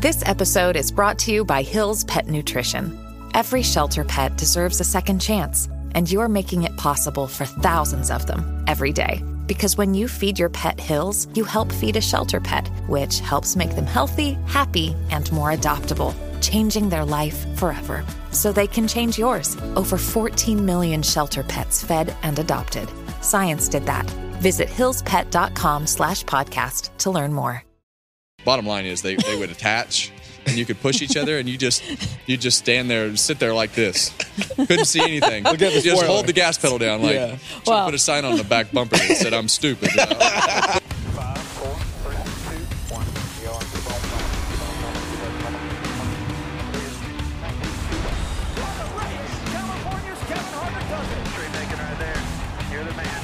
This episode is brought to you by Hill's Pet Nutrition. Every shelter pet deserves a second chance, and you're making it possible for thousands of them every day. Because when you feed your pet Hill's, you help feed a shelter pet, which helps make them healthy, happy, and more adoptable, changing their life forever. So they can change yours. Over 14 million shelter pets fed and adopted. Science did that. Visit hillspet.com/podcast to learn more. Bottom line is they would attach and you could push each other and you just stand there and sit there like this. Couldn't see anything. Look at the just spoiler. hold the gas pedal down like Yeah. should put a sign on the back bumper that said I'm stupid. 5, 4, 3, 2, 1. Go on the ball. California's Kevin Harvick does it. Straight naked right there. You're the man.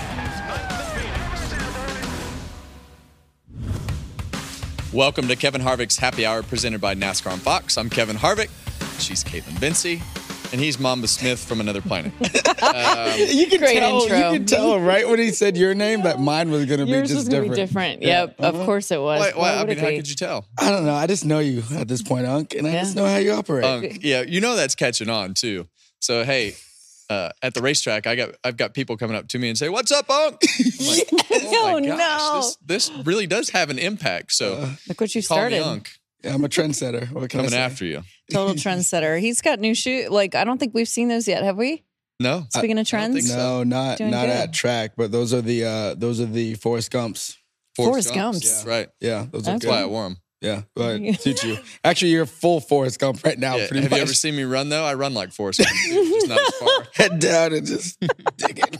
Welcome to Kevin Harvick's Happy Hour presented by NASCAR on Fox. I'm Kevin Harvick. She's Caitlin Vincey. And he's Mamba Smith from another planet. You can Great tell. intro. You can tell right when he said your name that mine was going to be Yours just was going to be different. different. Yep, Yeah. of course it was. Why, I would mean, it how be? could you tell? I don't know. I just know you at this point, Unc, and I just know how you operate. Yeah, you know that's catching on too. So hey, at the racetrack, I've got people coming up to me and say, "What's up, Unc?" I'm like, oh my Oh, gosh, no. this really does have an impact. So Look what you call me started. Unc. Yeah, I'm a trendsetter. What can I Coming say? after you. Total trendsetter. He's got new shoes. Like, I don't think we've seen those yet, have we? No. Speaking of I don't think trends, so. No, not Doing not good. at track, but those are the Forrest Gumps. Forrest Gumps. That's right. Yeah, those are Okay. That's why I good. wore them. Yeah, go ahead. Teach you. Actually, you're full Forrest Gump right now. Yeah, Pretty have much. you ever seen me run though? I run like Forrest Gump, just not as far. Head down and just dig it.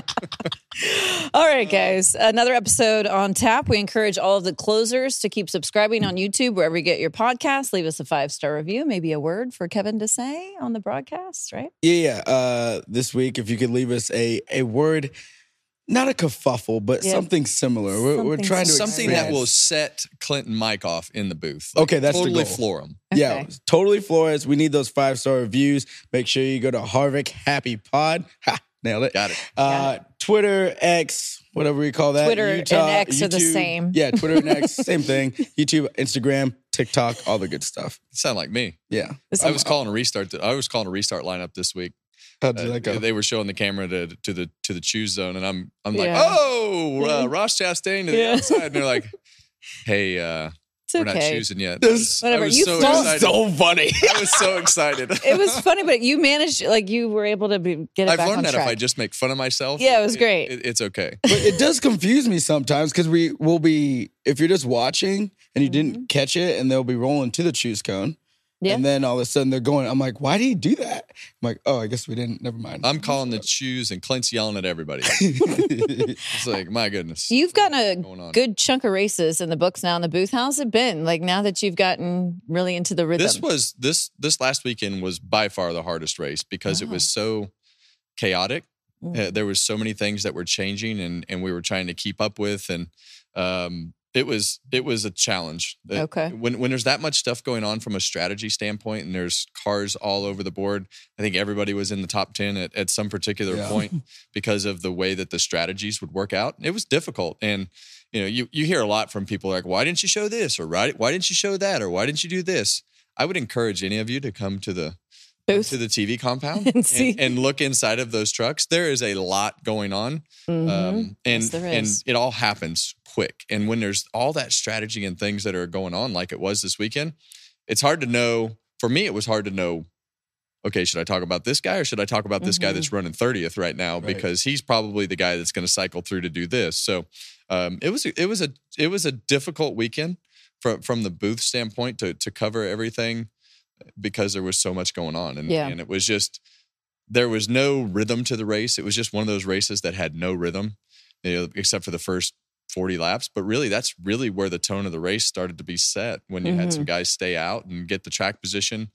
All right, guys. Another episode on tap. We encourage all of the closers to keep subscribing on YouTube, wherever you get your podcast. Leave us a 5-star review, maybe a word for Kevin to say on the broadcast, right? Yeah. This week, if you could leave us a word, not a kerfuffle, but Yeah. something similar. We're Something trying to Something expand. that will set Clinton Mike off in the booth. Okay, that's the totally goal. floor him. Yeah, Okay. totally floor us. We need those 5-star reviews. Make sure you go to Harvick Happy Pod. Ha, nailed it. Got it. Twitter, X, whatever we call that. Twitter and X are the YouTube. same. Yeah, Twitter and X, same thing. YouTube, Instagram, TikTok, all the good stuff. Sound like me. Yeah. I was calling a restart lineup this week. How'd that go? They were showing the camera to the choose zone, and I'm like, Yeah. oh, Ross Chastain to the Yeah. outside, and they're like, hey, It's we're not okay. choosing yet. This- Whatever. I was You so felt excited. so funny. I was so excited. It was funny, but you managed, like, you were able to get it I've back on learned that track. if I just make fun of myself, Yeah, it was great. It's okay. But it does confuse me sometimes because we will be, if you're just watching and you didn't catch it, and they'll be rolling to the choose cone. Yeah. And then all of a sudden they're going, I'm like, why did he do that? I'm like, oh, I guess we didn't. Never mind. I'm calling the choose, and Clint's yelling at everybody. It's like, my goodness. You've gotten going a on? good chunk of races in the books now in the booth. How's it been? Like, now that you've gotten really into the rhythm. This last weekend was by far the hardest race because it was so chaotic. There was so many things that were changing, and we were trying to keep up with, and it was a challenge. Okay. When there's that much stuff going on from a strategy standpoint, and there's cars all over the board, I think everybody was in the top 10 at some particular point because of the way that the strategies would work out. It was difficult, and you hear a lot from people like, why didn't you show this, or why didn't you show that, or why didn't you do this? I would encourage any of you to come to the Booth. to the TV compound And see. and look inside of those trucks. There is a lot going on, and Yes, there is. it all happens quick. And when there's all that strategy and things that are going on, like it was this weekend, it's hard to know. For me, it was hard to know. Okay, should I talk about this guy, or should I talk about this guy that's running 30th right now, because he's probably the guy that's going to cycle through to do this. So it was a difficult weekend from the booth standpoint to cover everything, because there was so much going on. And it was just, there was no rhythm to the race. It was just one of those races that had no rhythm, except for the first 40 laps. But really, that's really where the tone of the race started to be set, when you had some guys stay out and get the track position.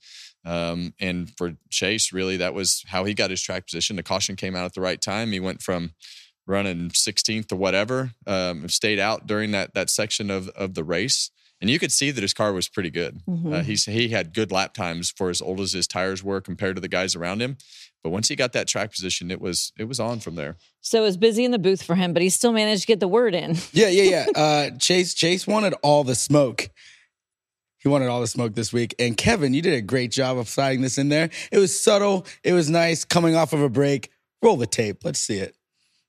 And for Chase, really, that was how he got his track position. The caution came out at the right time. He went from running 16th to whatever, stayed out during that section of the race. And you could see that his car was pretty good. He had good lap times for as old as his tires were compared to the guys around him. But once he got that track position, it was on from there. So it was busy in the booth for him, but he still managed to get the word in. Yeah. Chase wanted all the smoke. He wanted all the smoke this week. And Kevin, you did a great job of sliding this in there. It was subtle. It was nice. Coming off of a break. Roll the tape. Let's see it.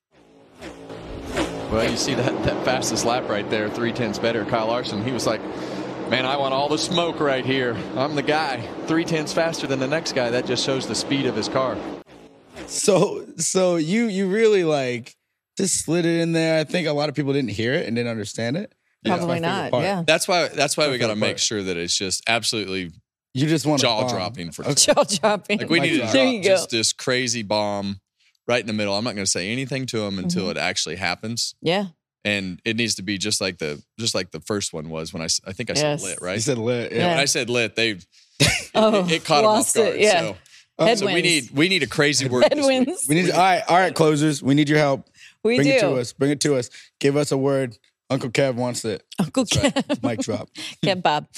Well, you see that fastest lap right there, 3/10 better. Kyle Larson, he was like, man, I want all the smoke right here. I'm the guy. 3/10 faster than the next guy. That just shows the speed of his car. So you really like just slid it in there. I think a lot of people didn't hear it and didn't understand it. Probably not. Yeah. That's why we got to make sure that it's just absolutely You just want jaw dropping for Jaw dropping. Like we need to There you drop go. just this crazy bomb right in the middle. I'm not going to say anything to him until it actually happens. Yeah. And it needs to be just like the first one was when I think I said lit, right? You said lit. Yeah. When I said lit, it caught them off lost guard. it, yeah. So we need a crazy word. This week. Headwinds. We need all right, closers. We need your help. We Bring do. it to us. Bring it to us. Give us a word. Uncle Kev wants it. Uncle Kev. Mic drop. Kev Bob.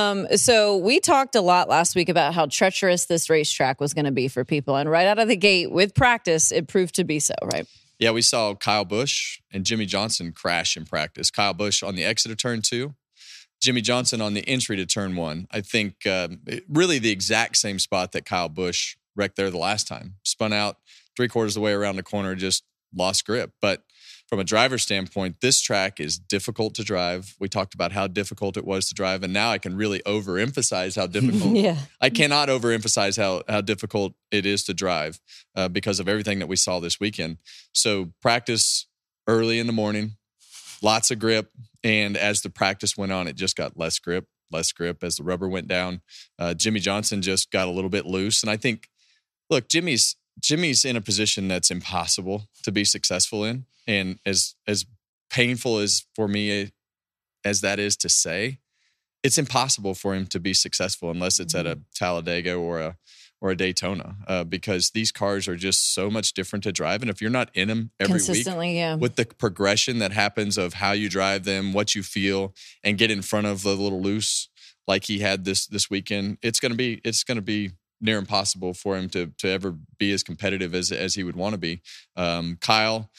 So we talked a lot last week about how treacherous this racetrack was going to be for people. And right out of the gate with practice, it proved to be so, right? Yeah, we saw Kyle Busch and Jimmy Johnson crash in practice. Kyle Busch on the exit of turn 2. Jimmy Johnson on the entry to turn 1. I think really the exact same spot that Kyle Busch wrecked there the last time. Spun out 3/4 of the way around the corner, just lost grip. But from a driver's standpoint, this track is difficult to drive. We talked about how difficult it was to drive, and now I can really overemphasize how difficult. Yeah. I cannot overemphasize how difficult it is to drive because of everything that we saw this weekend. So practice early in the morning, lots of grip, and as the practice went on, it just got less grip as the rubber went down. Jimmy Johnson just got a little bit loose, and I think, look, Jimmy's in a position that's impossible to be successful in. And as painful as for me as that is to say, it's impossible for him to be successful unless it's at a Talladega or a Daytona, because these cars are just so much different to drive. And if you're not in them every week, Consistently, yeah. with the progression that happens of how you drive them, what you feel, and get in front of the little loose like he had this weekend, it's going to be near impossible for him to ever be as competitive as he would want to be. Kyle,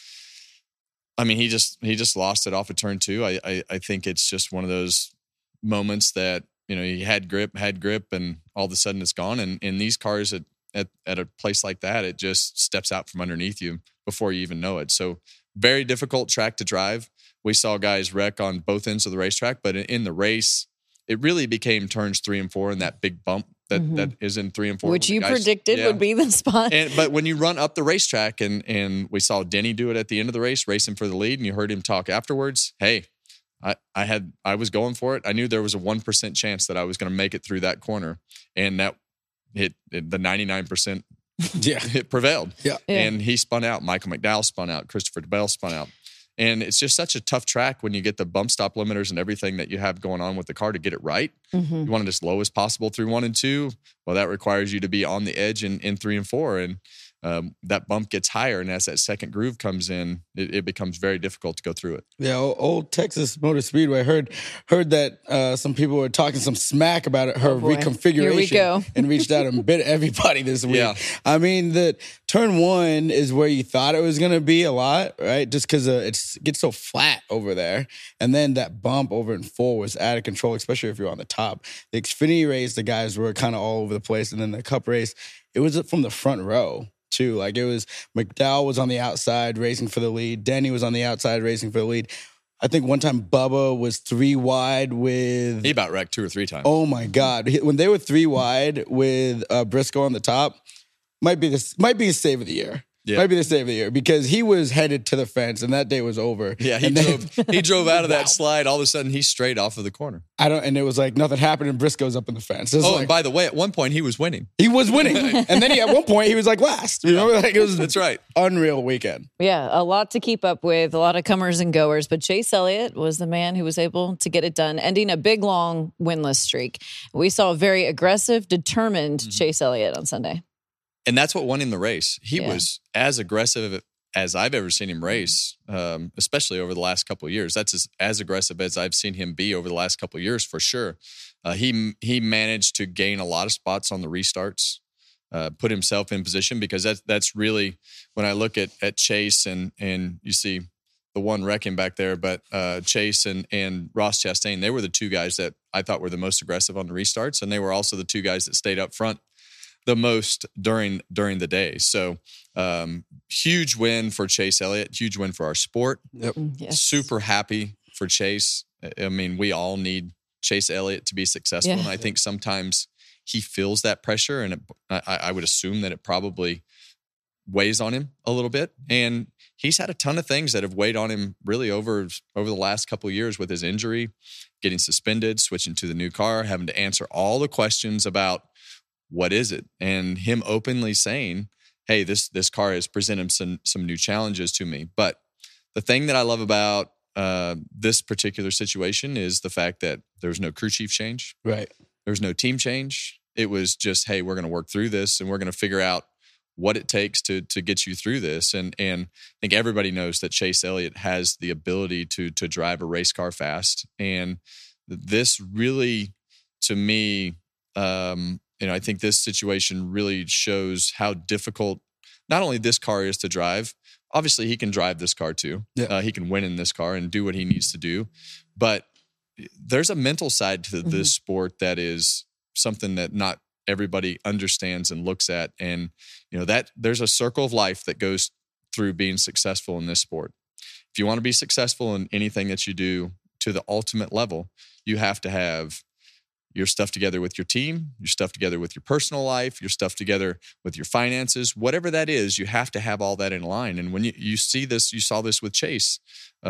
I mean, he just lost it off of turn 2. I think it's just one of those moments that, you know, he had grip, and all of a sudden it's gone. And in these cars at a place like that, it just steps out from underneath you before you even know it. So very difficult track to drive. We saw guys wreck on both ends of the racetrack, but in the race, it really became turns 3 and 4 and that big bump that is in 3 and 4. Which you predicted would be the spot. But when you run up the racetrack, and we saw Denny do it at the end of the race, racing for the lead, and you heard him talk afterwards, hey, I was going for it. I knew there was a 1% chance that I was going to make it through that corner, and that the 99% it prevailed. Yeah. And he spun out. Michael McDowell spun out. Christopher DeBell spun out. And it's just such a tough track when you get the bump stop limiters and everything that you have going on with the car to get it right. You want it as low as possible through 1 and 2. Well, that requires you to be on the edge in 3 and 4. And that bump gets higher. And as that second groove comes in, it becomes very difficult to go through it. Yeah, old Texas Motor Speedway. Heard that some people were talking some smack about it, her reconfiguration. Here we go. And reached out and bit everybody this week. Yeah. I mean, the turn 1 is where you thought it was going to be a lot, right? Just because it gets so flat over there. And then that bump over in 4 was out of control, especially if you're on the top. The Xfinity race, the guys were kind of all over the place. And then the Cup race, it was from the front row. Too. Like it was McDowell was on the outside racing for the lead. Denny was on the outside racing for the lead. I think one time Bubba was 3 wide with. He about wrecked 2 or 3 times. Oh my God! When they were 3 wide with Briscoe on the top, might be the save of the year. Yeah. Might be the save of the year because he was headed to the fence and that day was over. Yeah, he drove out of that slide. All of a sudden, he's straight off of the corner. And it was like nothing happened and Briscoe's up in the fence. And by the way, at one point he was winning. He was winning, and then at one point he was like last. You know, like it was. That's right. Unreal weekend. Yeah, a lot to keep up with, a lot of comers and goers. But Chase Elliott was the man who was able to get it done, ending a big, long winless streak. We saw a very aggressive, determined Chase Elliott on Sunday. And that's what won him the race. He was as aggressive as I've ever seen him race, especially over the last couple of years. That's as aggressive as I've seen him be over the last couple of years, for sure. He managed to gain a lot of spots on the restarts, put himself in position, because that's really, when I look at Chase and you see one wrecking back there, but Chase and Ross Chastain, they were the two guys that I thought were the most aggressive on the restarts, and they were also the two guys that stayed up front the most during the day. So huge win for Chase Elliott, huge win for our sport. Yep. Yes. Super happy for Chase. I mean, we all need Chase Elliott to be successful, Yeah. and I think sometimes he feels that pressure, and I would assume that it probably weighs on him a little bit. And he's had a ton of things that have weighed on him really over the last couple of years with his injury, getting suspended, switching to the new car, having to answer all the questions about what is it, and him openly saying, hey, this car has presented some new challenges to me. But the thing that I love about this particular situation is the fact that there's no crew chief change. Right. There's no team change. It was just, hey, we're going to work through this and we're going to figure out what it takes to get you through this. And I think everybody knows that Chase Elliott has the ability to drive a race car fast. And this really, to me, I think this situation really shows how difficult not only this car is to drive. Obviously, he can drive this car too. Yeah. He can win in this car and do what he needs to do. But there's a mental side to this sport that is something that not everybody understands and looks at. And, that there's a circle of life that goes through being successful in this sport. If you want to be successful in anything that you do to the ultimate level, you have to have your stuff together with your team, your stuff together with your personal life, your stuff together with your finances, whatever that is, you have to have all that in line. And when you see this, you saw this with Chase.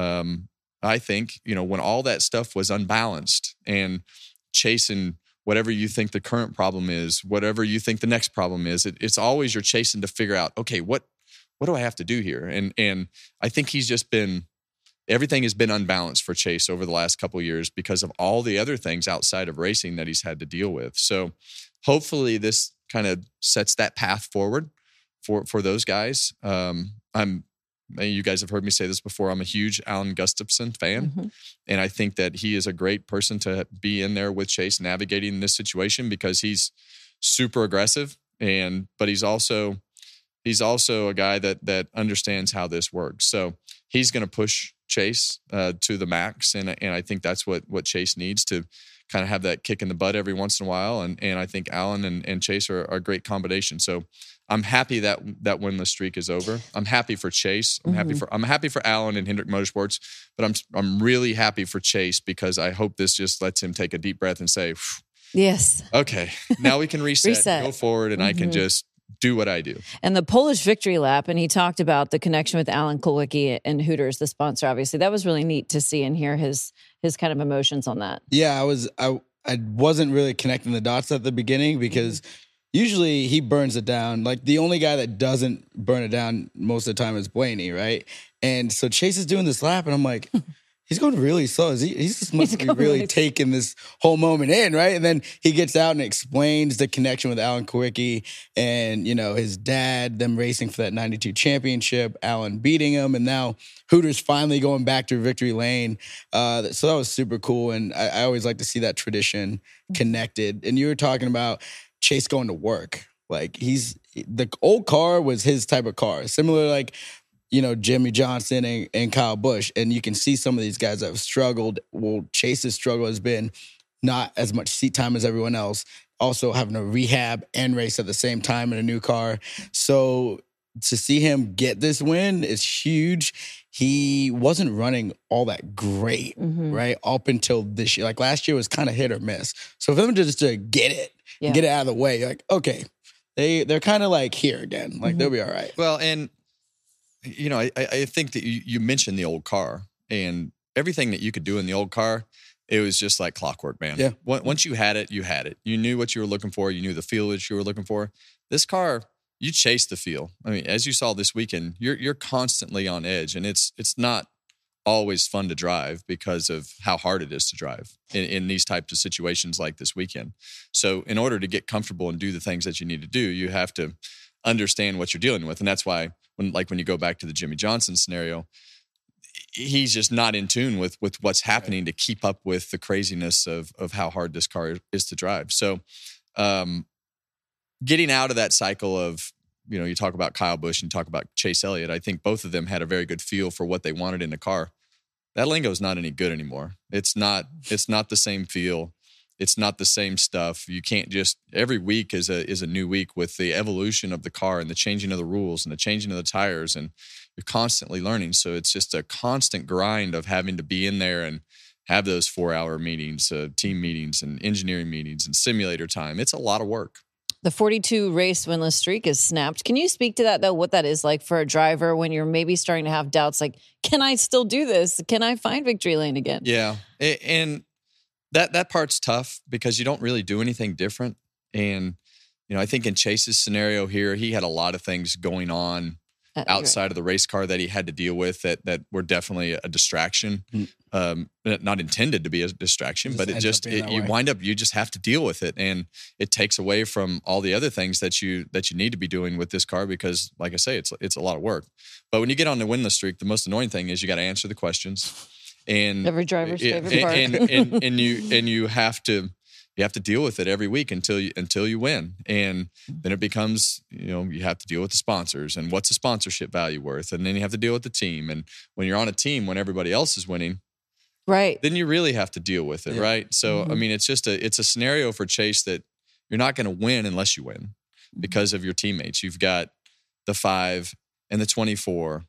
I think, when all that stuff was unbalanced and chasing whatever you think the current problem is, whatever you think the next problem is, it's always you're chasing to figure out, okay, what do I have to do here? And I think everything has been unbalanced for Chase over the last couple of years because of all the other things outside of racing that he's had to deal with. So hopefully this kind of sets that path forward for those guys. You guys have heard me say this before. I'm a huge Alan Gustafson fan. And I think that he is a great person to be in there with Chase navigating this situation because he's super aggressive but he's also a guy that understands how this works. So he's going to push Chase to the max. And I think that's what Chase needs to kind of have that kick in the butt every once in a while. And I think Alan and Chase are a great combination. So I'm happy that winless streak is over. I'm happy for Chase. I'm happy for Alan and Hendrick Motorsports, but I'm really happy for Chase because I hope this just lets him take a deep breath and say, yes, okay, now we can reset. Go forward, and I can just do what I do. And the Polish victory lap, and he talked about the connection with Alan Kulwicki and Hooters, the sponsor, obviously. That was really neat to see and hear his kind of emotions on that. Yeah, I wasn't really connecting the dots at the beginning because usually he burns it down. Like the only guy that doesn't burn it down most of the time is Blaney, right? And so Chase is doing this lap, and I'm like, he's going really slow. He's just must be really taking this whole moment in, right? And then he gets out and explains the connection with Alan Kulwicki and, his dad, them racing for that 92 championship, Alan beating him, and now Hooters finally going back to victory lane. So that was super cool, and I always like to see that tradition connected. And you were talking about Chase going to work. Like the old car was his type of car, similar like, Jimmy Johnson and Kyle Busch. And you can see some of these guys that have struggled. Well, Chase's struggle has been not as much seat time as everyone else, also having to rehab and race at the same time in a new car. So to see him get this win is huge. He wasn't running all that great, right? Up until this year. Like last year was kind of hit or miss. So for them just to get it, and get it out of the way, you're like, okay, they're kind of like here again. Like they'll be all right. Well, and I think that you mentioned the old car and everything that you could do in the old car. It was just like clockwork, man. Yeah. Once you had it, you had it. You knew what you were looking for. You knew the feel that you were looking for. This car, you chase the feel. I mean, as you saw this weekend, you're constantly on edge, and it's not always fun to drive because of how hard it is to drive in these types of situations like this weekend. So in order to get comfortable and do the things that you need to do, you have to understand what you're dealing with. And that's why when you go back to the Jimmy Johnson scenario, he's just not in tune with what's happening to keep up with the craziness of how hard this car is to drive. So getting out of that cycle of you talk about Kyle Busch and you talk about Chase Elliott. I think both of them had a very good feel for what they wanted in the car. That lingo is not any good anymore. It's not the same feel. It's not the same stuff. You can't just, every week is a new week with the evolution of the car and the changing of the rules and the changing of the tires, and you're constantly learning. So it's just a constant grind of having to be in there and have those 4-hour meetings, team meetings and engineering meetings and simulator time. It's a lot of work. The 42 race winless streak is snapped. Can you speak to that, though, what that is like for a driver when you're maybe starting to have doubts like, can I still do this? Can I find victory lane again? Yeah. And that part's tough because you don't really do anything different. And, I think in Chase's scenario here, he had a lot of things going on outside of the race car that he had to deal with that were definitely a distraction. Not intended to be a distraction, but you just have to deal with it. And it takes away from all the other things that you need to be doing with this car because, like I say, it's a lot of work. But when you get on the winless streak, the most annoying thing is you got to answer the questions. And every driver's favorite part. and you have to deal with it every week until you win. And then it becomes, you have to deal with the sponsors and what's the sponsorship value worth. And then you have to deal with the team. And when you're on a team, when everybody else is winning, right, then you really have to deal with it. Yeah. Right. So, I mean, it's a scenario for Chase that you're not going to win unless you win because of your teammates. You've got the 5 and the 24.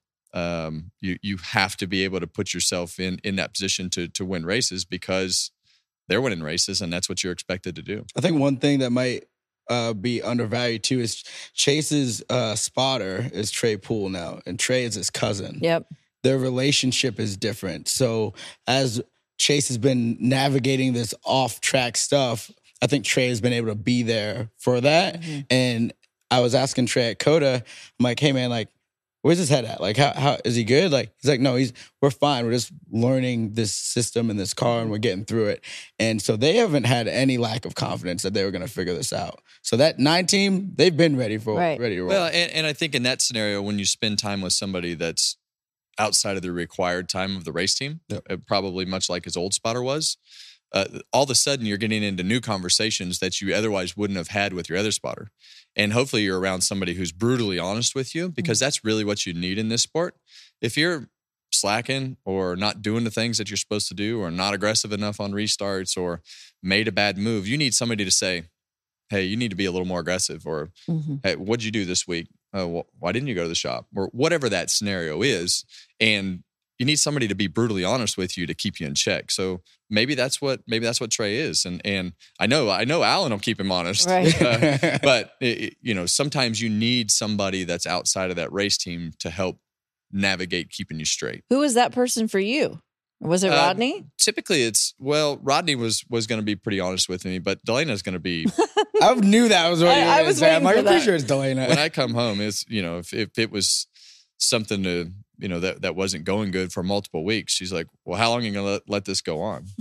You have to be able to put yourself in that position to win races because they're winning races, and that's what you're expected to do. I think one thing that might be undervalued too is Chase's spotter is Trey Poole now, and Trey is his cousin. Yep. Their relationship is different. So as Chase has been navigating this off-track stuff, I think Trey has been able to be there for that. Mm-hmm. And I was asking Trey at Coda, I'm like, hey man, like, where's his head at? Like, how is he good? Like, he's like, no, we're fine. We're just learning this system in this car and we're getting through it. And so they haven't had any lack of confidence that they were going to figure this out. So that 9 team, they've been ready to roll. Well, and I think in that scenario, when you spend time with somebody that's outside of the required time of the race team, probably much like his old spotter was, all of a sudden you're getting into new conversations that you otherwise wouldn't have had with your other spotter. And hopefully you're around somebody who's brutally honest with you because that's really what you need in this sport. If you're slacking or not doing the things that you're supposed to do or not aggressive enough on restarts or made a bad move, you need somebody to say, hey, you need to be a little more aggressive, or hey, what'd you do this week? Why didn't you go to the shop? Or whatever that scenario is. And you need somebody to be brutally honest with you to keep you in check. So maybe that's what Trey is. And I know Alan will keep him honest. Right. But sometimes you need somebody that's outside of that race team to help navigate keeping you straight. Who was that person for you? Was it Rodney? Typically Rodney was going to be pretty honest with me, but Delena's going to be. I knew that was what you were going to say. I'm like, I'm pretty sure it's Delena. When I come home, it's, if it was something to, that wasn't going good for multiple weeks, she's like, well, how long are you going to let this go on?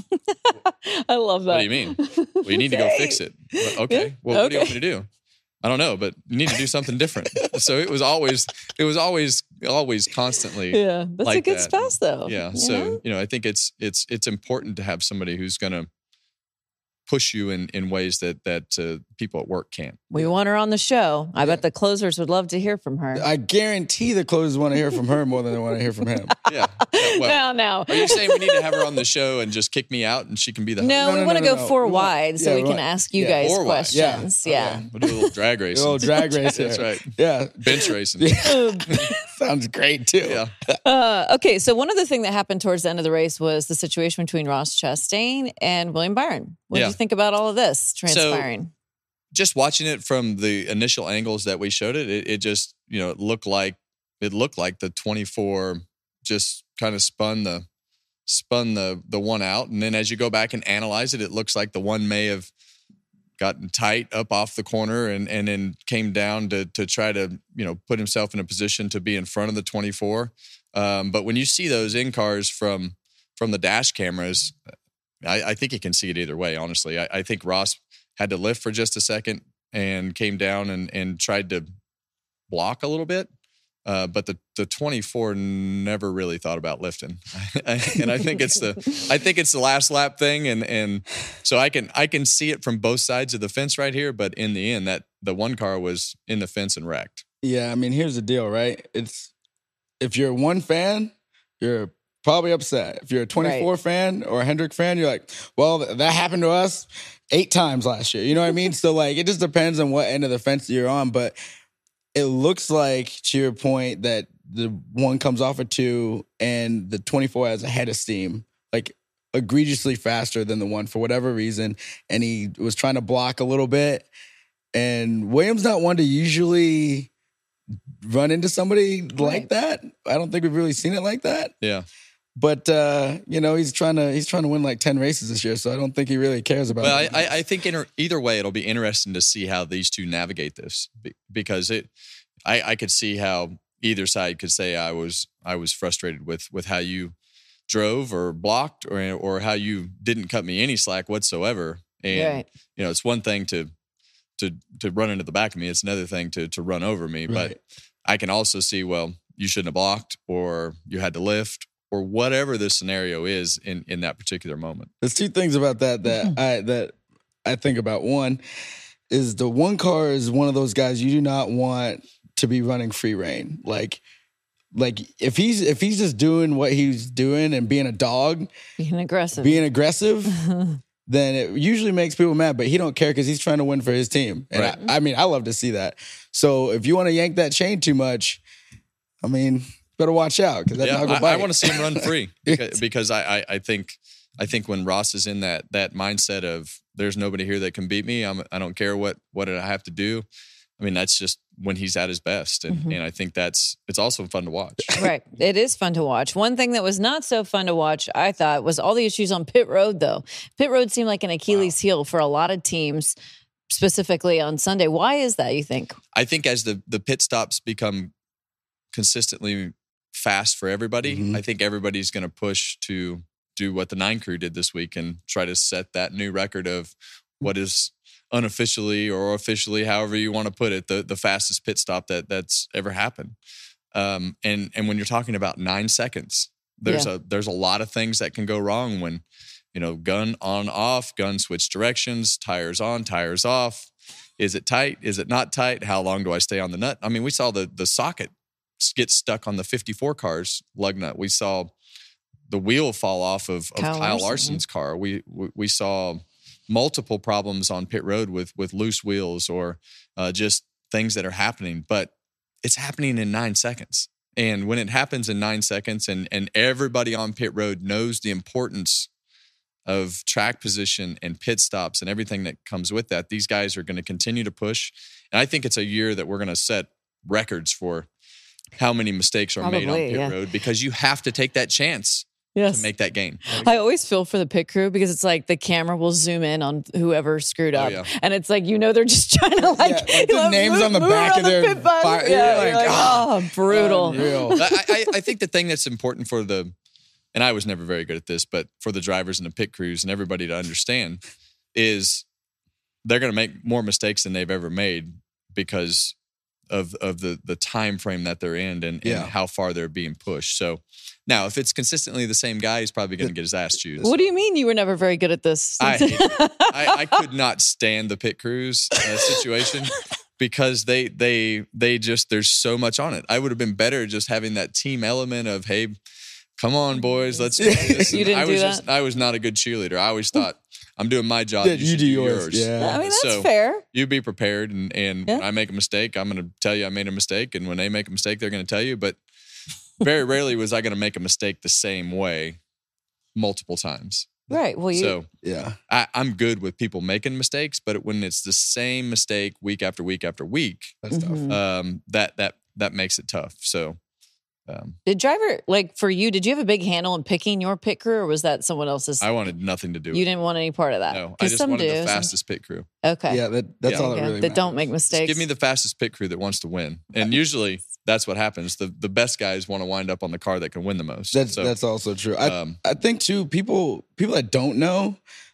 I love that. What do you mean? Well, you need to go fix it. Well, okay. Well, what do you want me to do? I don't know, but you need to do something different. So it was always constantly. Yeah. That's like a good spouse though. Yeah. So, I think it's important to have somebody who's going to push you in ways that people at work can't. We want her on the show. I bet the closers would love to hear from her. I guarantee the closers want to hear from her more than they want to hear from him. Yeah. Well, no. Are you saying we need to have her on the show and just kick me out and she can be the host? No, we want to go 4 wide so we can ask you guys questions. Yeah. Okay. We'll do a little drag racing. A little drag racing. That's right. Yeah. Bench racing. Sounds great too. Yeah. Okay, so one other thing that happened towards the end of the race was the situation between Ross Chastain and William Byron. What did you think about all of this transpiring? So, just watching it from the initial angles that we showed it just, it looked like the 24 just kind of spun the one out. And then as you go back and analyze it, it looks like the one may have gotten tight up off the corner and then came down to try to, put himself in a position to be in front of the 24. But when you see those in-cars from the dash cameras, I think you can see it either way, honestly. I think Ross had to lift for just a second and came down and tried to block a little bit. But the 24 never really thought about lifting, and I think it's the last lap thing, and so I can see it from both sides of the fence right here. But in the end, that the one car was in the fence and wrecked. Yeah, I mean, here's the deal, right? It's if you're one fan, you're probably upset. If you're a 24 fan or a Hendrick fan, you're like, well, that happened to us 8 times last year. You know what I mean? So, like, it just depends on what end of the fence you're on. But it looks like, to your point, that the one comes off of 2 and the 24 has a head of steam, like egregiously faster than the one for whatever reason. And he was trying to block a little bit. And Williams not one to usually run into somebody like that. I don't think we've really seen it like that. Yeah. But he's trying to win like 10 races this year, so I don't think he really cares about Well, it. I think either way, it'll be interesting to see how these two navigate this, because I could see how either side could say I was frustrated with how you drove or blocked or how you didn't cut me any slack whatsoever. And it's one thing to run into the back of me. It's another thing to run over me. Right. But I can also see, well, you shouldn't have blocked, or you had to lift, or whatever the scenario is in that particular moment. There's 2 things about that I think about. One is the one car is one of those guys you do not want to be running free reign. Like if he's just doing what he's doing and being a dog, being aggressive, then it usually makes people mad. But he don't care because he's trying to win for his team. And Right. I mean, I love to see that. So if you want to yank that chain too much, I mean, better watch out because that's not going to bite. I want to see him run free because I think when Ross is in that mindset of there's nobody here that can beat me, I don't care what I have to do. I mean, that's just when he's at his best. And I think it's also fun to watch. Right. It is fun to watch. One thing that was not so fun to watch, I thought, was all the issues on pit road, though. Pit road seemed like an Achilles heel for a lot of teams, specifically on Sunday. Why is that, you think? I think as the pit stops become consistently fast for everybody, I think everybody's going to push to do what the 9 crew did this week and try to set that new record of what is unofficially or officially, however you want to put it, the fastest pit stop that's ever happened. And when you're talking about 9 seconds, there's a lot of things that can go wrong when, gun on, off, gun switch directions, tires on, tires off. Is it tight? Is it not tight? How long do I stay on the nut? I mean, we saw the socket get stuck on the 54 car's lug nut. We saw the wheel fall off of Kyle Larson's car. We saw multiple problems on pit road with loose wheels or just things that are happening, but it's happening in 9 seconds. And when it happens in 9 seconds and everybody on pit road knows the importance of track position and pit stops and everything that comes with that, these guys are going to continue to push. And I think it's a year that we're going to set records for how many mistakes are made on pit road, because you have to take that chance to make that gain. I always feel for the pit crew because it's like the camera will zoom in on whoever screwed up. And it's like, they're just trying to the names on the back of their fire. You're like, oh, brutal. I think the thing that's important for and I was never very good at this, but for the drivers and the pit crews and everybody to understand is they're going to make more mistakes than they've ever made because of the time frame that they're in and how far they're being pushed. So now, if it's consistently the same guy, he's probably going to get his ass chewed. What do you mean you were never very good at this? I hate it. I could not stand the pit crews situation because they just, there's so much on it. I would have been better just having that team element of, hey, come on, boys, let's do this. You didn't do that? I was not a good cheerleader. I always thought, I'm doing my job. You do yours. Yeah. I mean, that's fair. You be prepared. And when I make a mistake, I'm going to tell you I made a mistake. And when they make a mistake, they're going to tell you. But very rarely was I going to make a mistake the same way multiple times. Right. Well, I'm good with people making mistakes, but when it's the same mistake week after week after week, that's tough. That makes it tough. So. Did driver, for you, did you have a big handle in picking your pit crew, or was that someone else's? I wanted nothing to do with it. You didn't want any part of that? No, I just wanted the fastest pit crew. Okay. Yeah, that's all that really matters. That don't make mistakes. Just give me the fastest pit crew that wants to win. And usually that's what happens. The best guys want to wind up on the car that can win the most. That's also true. I think too, people that don't know,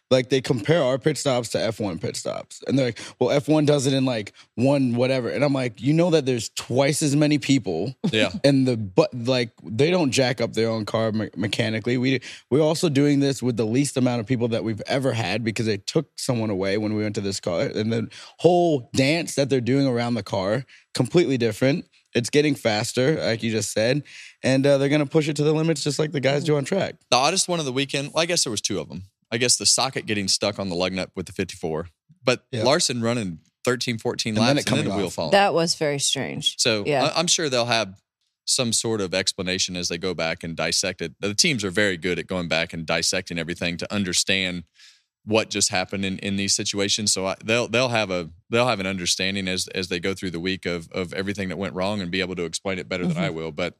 like they compare our pit stops to F1 pit stops. And they're like, well, F1 does it in like one whatever. And I'm like, you know that there's twice as many people. Yeah. And but like they don't jack up their own car mechanically. We're also doing this with the least amount of people that we've ever had because they took someone away when we went to this car. And the whole dance that they're doing around the car, completely different. It's getting faster, like you just said. And they're going to push it to the limits just like the guys do on track. The oddest one of the weekend, well, I guess there was two of them. I guess the socket getting stuck on the lug nut with the 54, but Larson running 13, 14 laps and then the wheel falling. That was very strange. So I'm sure they'll have some sort of explanation as they go back and dissect it. The teams are very good at going back and dissecting everything to understand what just happened in these situations. So they'll have an understanding as they go through the week of everything that went wrong and be able to explain it better than I will. But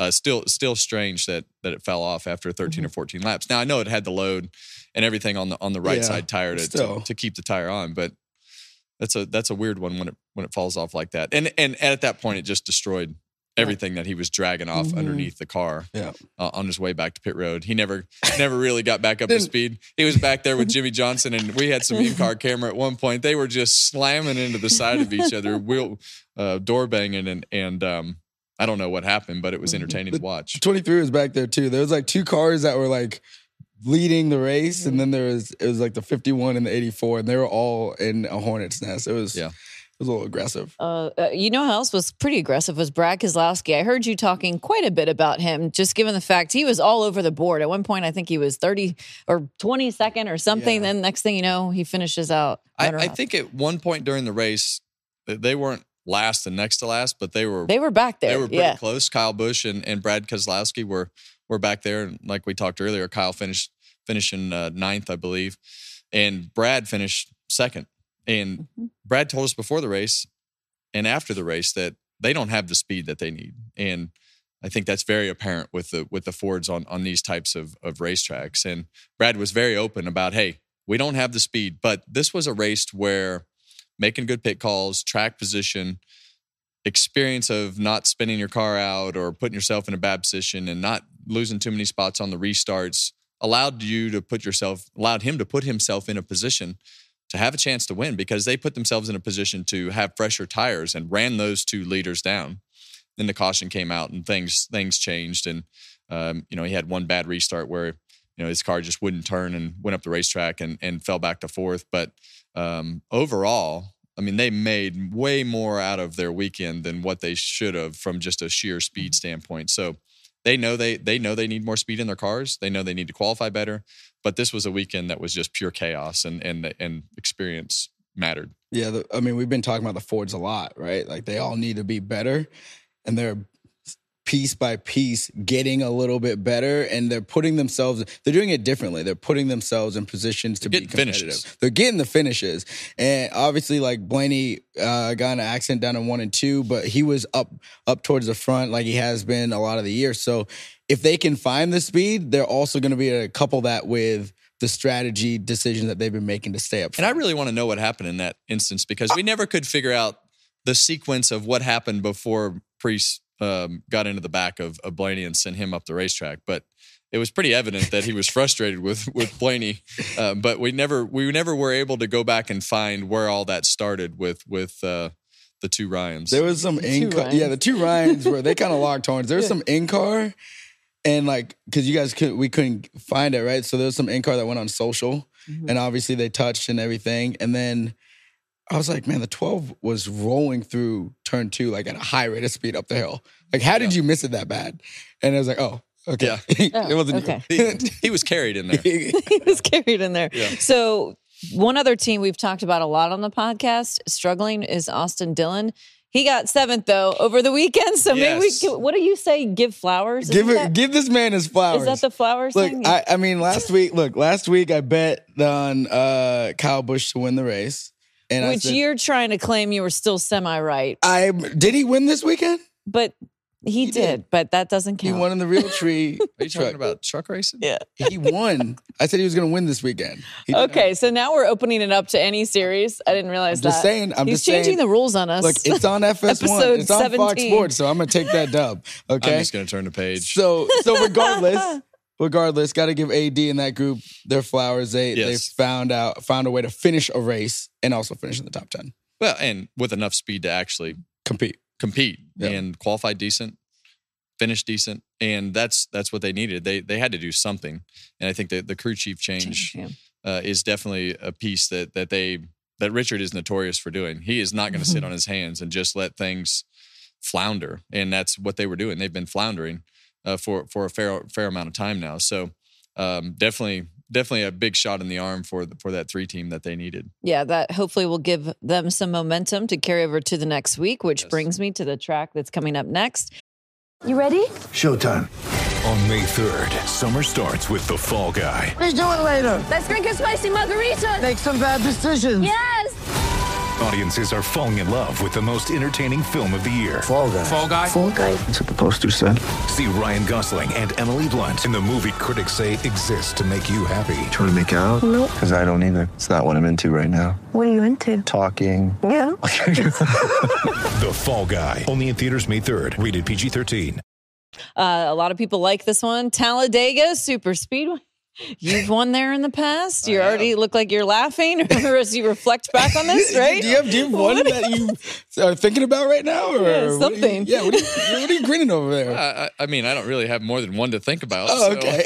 still strange that it fell off after 13 or 14 laps. Now I know it had the load and everything on the right side tire to keep the tire on, but that's a weird one when it falls off like that. And at that point it just destroyed everything that he was dragging off underneath the car on his way back to pit road. He never really got back up to speed. He was back there with Jimmy Johnson, and we had some in-car camera at one point. They were just slamming into the side of each other, door banging, and I don't know what happened, but it was entertaining to watch. 23 was back there too. There was like two cars that were like leading the race, and then it was like the 51 and the 84, and they were all in a hornet's nest. It was a little aggressive. You know who else was pretty aggressive was Brad Keselowski. I heard you talking quite a bit about him, just given the fact he was all over the board. At one point, I think he was 30 or 22nd or something. Yeah. Then next thing you know, he finishes out. I think at one point during the race, they weren't last and next to last, but they were back there. They were pretty close. Kyle Busch and Brad Keselowski were back there. And like we talked earlier, Kyle finishing ninth, I believe, and Brad finished second. And Brad told us before the race and after the race that they don't have the speed that they need. And I think that's very apparent with the Fords on these types of racetracks. And Brad was very open about, hey, we don't have the speed, but this was a race where making good pit calls, track position, experience of not spinning your car out or putting yourself in a bad position and not losing too many spots on the restarts allowed him to put himself in a position to have a chance to win because they put themselves in a position to have fresher tires and ran those two leaders down. Then the caution came out and things changed. And, he had one bad restart where, his car just wouldn't turn and went up the racetrack and fell back to fourth. But overall, I mean, they made way more out of their weekend than what they should have from just a sheer speed standpoint. So they know they need more speed in their cars. They know they need to qualify better. But this was a weekend that was just pure chaos and experience mattered. Yeah, we've been talking about the Fords a lot, right? Like they all need to be better, and they're piece by piece getting a little bit better, and they're doing it differently. They're putting themselves in positions to be competitive. Finishes. They're getting the finishes. And obviously, like Blaney got in an accident down in 1 and 2, but he was up towards the front like he has been a lot of the year. So if they can find the speed, they're also going to be able to couple that with the strategy decisions that they've been making to stay up front. And I really want to know what happened in that instance because we never could figure out the sequence of what happened before Preece got into the back of Blaney and sent him up the racetrack. But it was pretty evident that he was frustrated with Blaney. But we never were able to go back and find where all that started with the two Ryans. There was some in-car. Yeah, the two Ryans were, they kind of locked horns. There was some in-car and like, because you guys we couldn't find it, right? So there was some in-car that went on social and obviously they touched and everything. And then I was like, man, the 12 was rolling through turn 2 like at a high rate of speed up the hill. Like, how did you miss it that bad? And I was like, oh, okay. Yeah. It wasn't okay. He was carried in there. He was carried in there. Yeah. So one other team we've talked about a lot on the podcast struggling is Austin Dillon. He got 7th though over the weekend. So maybe what do you say? Give flowers? Give this man his flowers. Is that the flowers thing? I mean, last week I bet on Kyle Busch to win the race. And which you're trying to claim you were still semi-right. Did he win this weekend? But he did, but that doesn't count. He won in the real tree. Are you talking about truck racing? Yeah. He won. I said he was going to win this weekend. Okay, so now we're opening it up to any series. I didn't realize that. He's changing the rules on us. Look, it's on FS1. It's on 17. Fox Sports, so I'm going to take that dub. Okay? I'm just going to turn the page. So regardless, regardless, got to give AD and that group their flowers. They found a way to finish a race and also finish in the top 10. Well, and with enough speed to actually compete and qualify decent, finish decent, and that's what they needed. They had to do something, and I think that the crew chief change is definitely a piece that Richard is notorious for doing. He is not going to sit on his hands and just let things flounder, and that's what they were doing. They've been floundering for a fair amount of time now. So definitely a big shot in the arm for that 3 team that they needed. Yeah, that hopefully will give them some momentum to carry over to the next week, which brings me to the track that's coming up next. You ready? Showtime. On May 3rd, summer starts with The Fall Guy. What are you doing later? Let's drink a spicy margarita. Make some bad decisions. Yes. Audiences are falling in love with the most entertaining film of the year. Fall Guy. Fall Guy? Fall guy. That's what the poster said. See Ryan Gosling and Emily Blunt in the movie critics say exists to make you happy. Trying to make it out? Nope. Because I don't either. It's not what I'm into right now. What are you into? Talking. Yeah. The Fall Guy. Only in theaters May 3rd. Rated PG-13. A lot of people like this one. Talladega Super Speedway. You've won there in the past. You already look like you're laughing as you reflect back on this, right? Do you have one that you are thinking about right now? Or Yeah, something. What are you grinning over there? I mean, I don't really have more than one to think about. Oh, okay.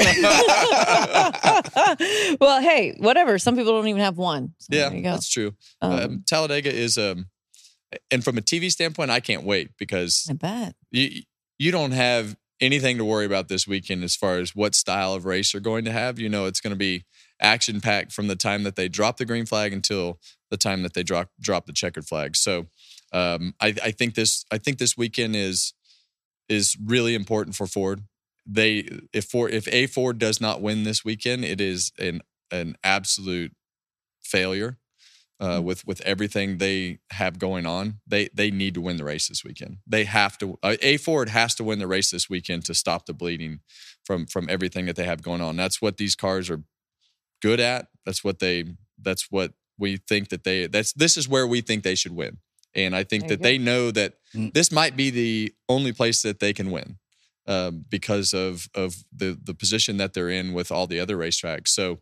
Well, hey, whatever. Some people don't even have one. So Yeah, there you go. that's true. Talladega is, and from a TV standpoint, I can't wait because I bet. you don't have anything to worry about this weekend as far as what style of race you're going to have. You know, it's going to be action-packed from the time that they drop the green flag until the time that they drop the checkered flag. So I think this weekend is really important for Ford. If A Ford does not win this weekend, it is an absolute failure. With everything they have going on, they need to win the race this weekend. They have to. A Ford has to win the race this weekend to stop the bleeding from everything that they have going on. That's what these cars are good at. That's what we think that this is where we think they should win. And I think that they know that this might be the only place that they can win because of the position that they're in with all the other racetracks. So.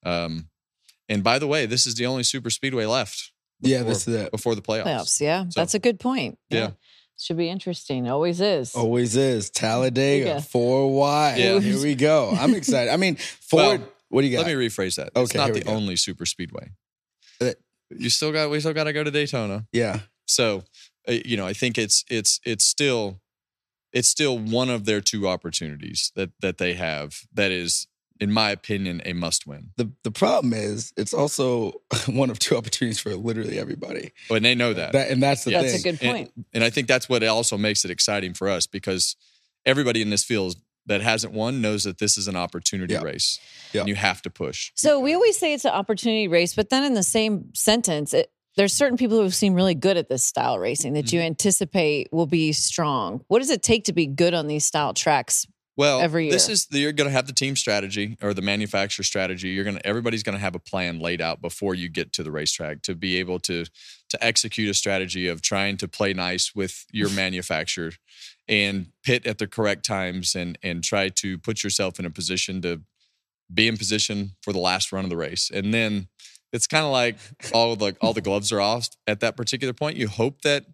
And by the way, this is the only super speedway left. This is it. Before the playoffs. Yeah, So, that's a good point. Yeah. Should be interesting. Always is. Always is. Talladega, Yeah. 4Y. Yeah. Here we go. I'm excited. I mean, Ford, Well, what do you got? Let me rephrase that. Okay, It's not here we the go. only super speedway. Uh, We still got to go to Daytona. Yeah. So, I think it's still one of their 2 opportunities that they have that is, in my opinion, a must win. The problem is it's also one of 2 opportunities for literally everybody. And they know that. And that's the thing. That's a good point. And I think that's what also makes it exciting for us because everybody in this field that hasn't won knows that this is an opportunity race. Yeah. And you have to push. So we always say it's an opportunity race, but then in the same sentence, there's certain people who seem really good at this style racing that you anticipate will be strong. What does it take to be good on these style tracks? Well, every year. You're going to have the team strategy or the manufacturer strategy. Everybody's going to have a plan laid out before you get to the racetrack to be able to execute a strategy of trying to play nice with your manufacturer and pit at the correct times and try to put yourself in a position to be in position for the last run of the race. And then it's kind of like all the gloves are off at that particular point. You hope that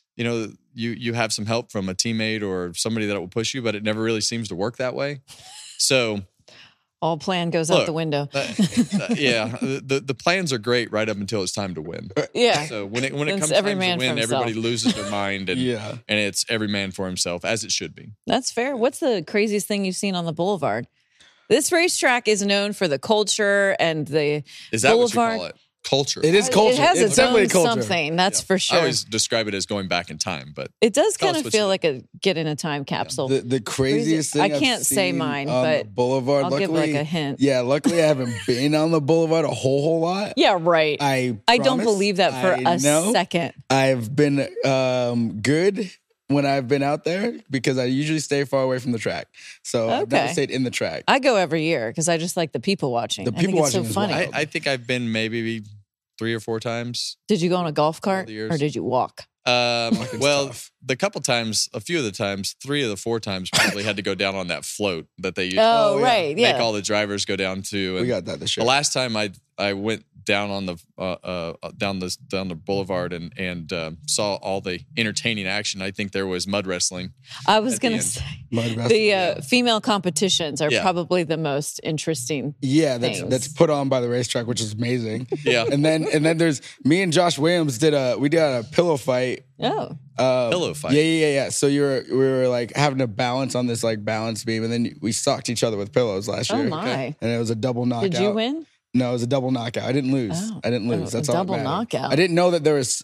you have some help from a teammate or somebody that will push you, but it never really seems to work that way. So all plan goes out the window. The plans are great right up until it's time to win. Yeah. So when it comes every time man to for win, himself. everybody loses their mind and Yeah. and it's every man for himself, as it should be. That's fair. What's the craziest thing you've seen on the boulevard? This racetrack is known for the culture and the Is that boulevard. what you call it? Culture. It is culture. It has its definitely own culture. something. That's for I sure. always describe it as going back in time, but It does Tell kind us of what feel you like a get in a time capsule. The craziest thing I I've can't say seen mine, on but the boulevard. I'll luckily, give like a hint. Yeah, luckily I haven't been on the boulevard a whole lot. Yeah, right. I don't promise. believe that for I a know. second. I've been good when I've been out there because I usually stay far away from the track. So I've never Okay. stayed in the track. I go every year because I just like the people watching. The I think people it's so watching is funny. wild. I think I've been maybe 3 or 4 times. Did you go on a golf cart the years. or did you walk? Well, tough. the couple times, a few of the times, 3 of the 4 times, probably had to go down on that float that they used Oh, to right. make Yeah. all the drivers go down to. And We got that this year. the last time I went down on the down the boulevard and saw all the entertaining action. I think there was mud wrestling. I was At the going to end. say Mud wrestling, the female competitions are Yeah. probably the most interesting. Yeah, things. that's put on by the racetrack, which is amazing. Yeah. and then there's me and Josh Williams did a pillow fight. Oh, Pillow fight. Yeah. So we were like having to balance on this like balance beam, and then we socked each other with pillows last oh year. my. And it was a double knockout. Did you win? No, it was a double knockout. I didn't lose. Oh. I didn't lose. Oh, That's a all. double that mattered. knockout. I didn't know that there was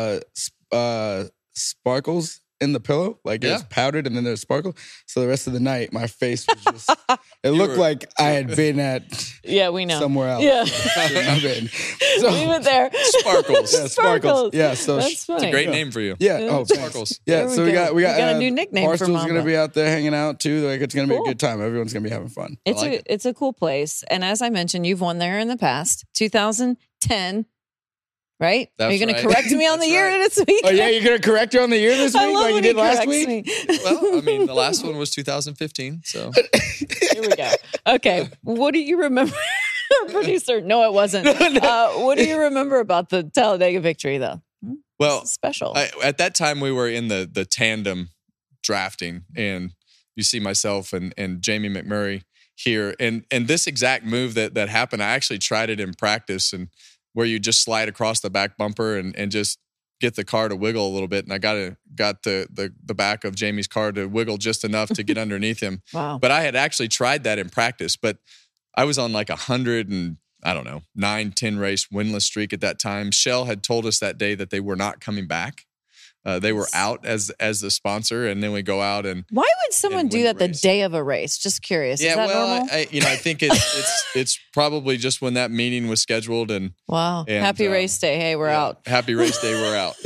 sparkles in the pillow. Like it was Yeah. powdered, and then there's sparkle. So the rest of the night, my face was just. It looked were- like I had been at Yeah, we know. somewhere else. Yeah. Shouldn't have been. So, Leave it there. Sparkles. yeah, sparkles. Yeah, so That's funny. It's a great name for you. Yeah. Oh, thanks. Sparkles. Yeah. There So we we go. got We got a new nickname for Barstool's Mamba. gonna be out there hanging out too. Like it's gonna be Cool. a good time. Everyone's gonna be having fun. It's like it. it's a cool place, and as I mentioned, you've won there in the past, 2010, right? Are That's you going to right. correct me on the That's year right. this week? Oh yeah, you're gonna correct you on the year this I week love like you when he did last corrects week. me. Well, I mean, the last one was 2015. So Here we go. Okay, what do you remember? Producer, no, it wasn't. What do you remember about the Talladega victory, though? well, It's special. at that time we were in the tandem drafting, and you see myself and Jamie McMurray here, and this exact move that happened, I actually tried it in practice, and where you just slide across the back bumper and just get the car to wiggle a little bit, and I got the back of Jamie's car to wiggle just enough to get underneath him. Wow. But I had actually tried that in practice, but I was on like 100 and I don't know, 9-10 race winless streak at that time. Shell had told us that day that they were not coming back. They were out as the sponsor, and then we go out and Why would someone and do win that the the race. day of a race? Just curious. yeah, Is that well, normal? I think it's probably just when that meeting was scheduled and Wow. and, Happy race day. Hey, we're out. Happy race day, we're out.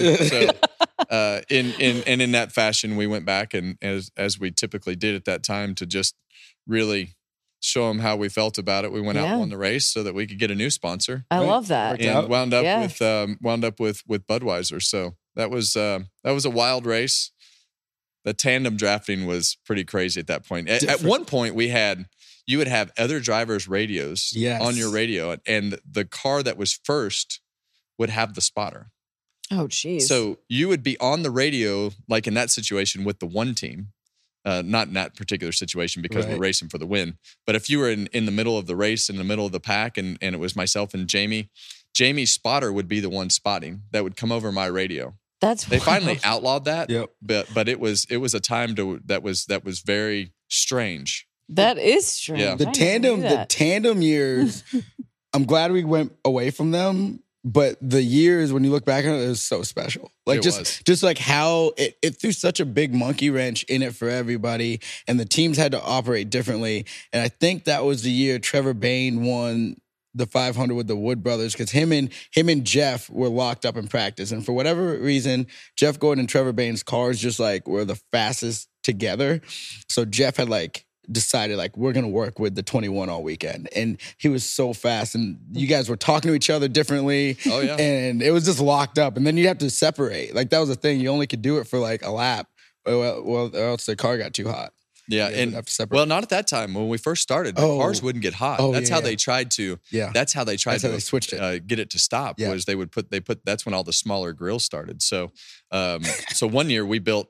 So in that fashion, we went back and as we typically did at that time to just really show them how we felt about it. We went out Yeah. and won the race so that we could get a new sponsor. I Right. love that. Worked And out. wound up Yeah. with Budweiser. So that was a wild race. The tandem drafting was pretty crazy at that point. At Different. one point, you would have other drivers' radios Yes. on your radio, and the car that was first would have the spotter. Oh, geez. So you would be on the radio, like in that situation, with the one team. Not in that particular situation because we're Right. racing for the win. But if you were in the middle of the race, in the middle of the pack, and it was myself and Jamie, Jamie's spotter would be the one spotting that would come over my radio. That's They finally wild. outlawed that. Yep. But it was a time that was very strange. That is strange. Yeah. The I never knew that. tandem years. I'm glad we went away from them. But the years, when you look back on it, it was so special. Like It was. just like how it threw such a big monkey wrench in it for everybody, and the teams had to operate differently. And I think that was the year Trevor Bayne won the 500 with the Wood brothers, because him and Jeff were locked up in practice, and for whatever reason, Jeff Gordon and Trevor Bayne's cars just like were the fastest together. So Jeff had like decided like we're gonna work with the 21 all weekend, and he was so fast, and you guys were talking to each other differently. Oh, yeah. And it was just locked up, and then you have to separate. Like that was the thing, you only could do it for like a lap, or else the car got too hot. Yeah, Yeah, and we'd have to separate. well, not at that time. When we first started, the Oh. cars wouldn't get hot. Oh, That's yeah, how yeah. they tried to. Yeah. That's how they tried That's to how they switched it. get it to stop. Yeah. Was they put that's when all the smaller grills started. So so one year we built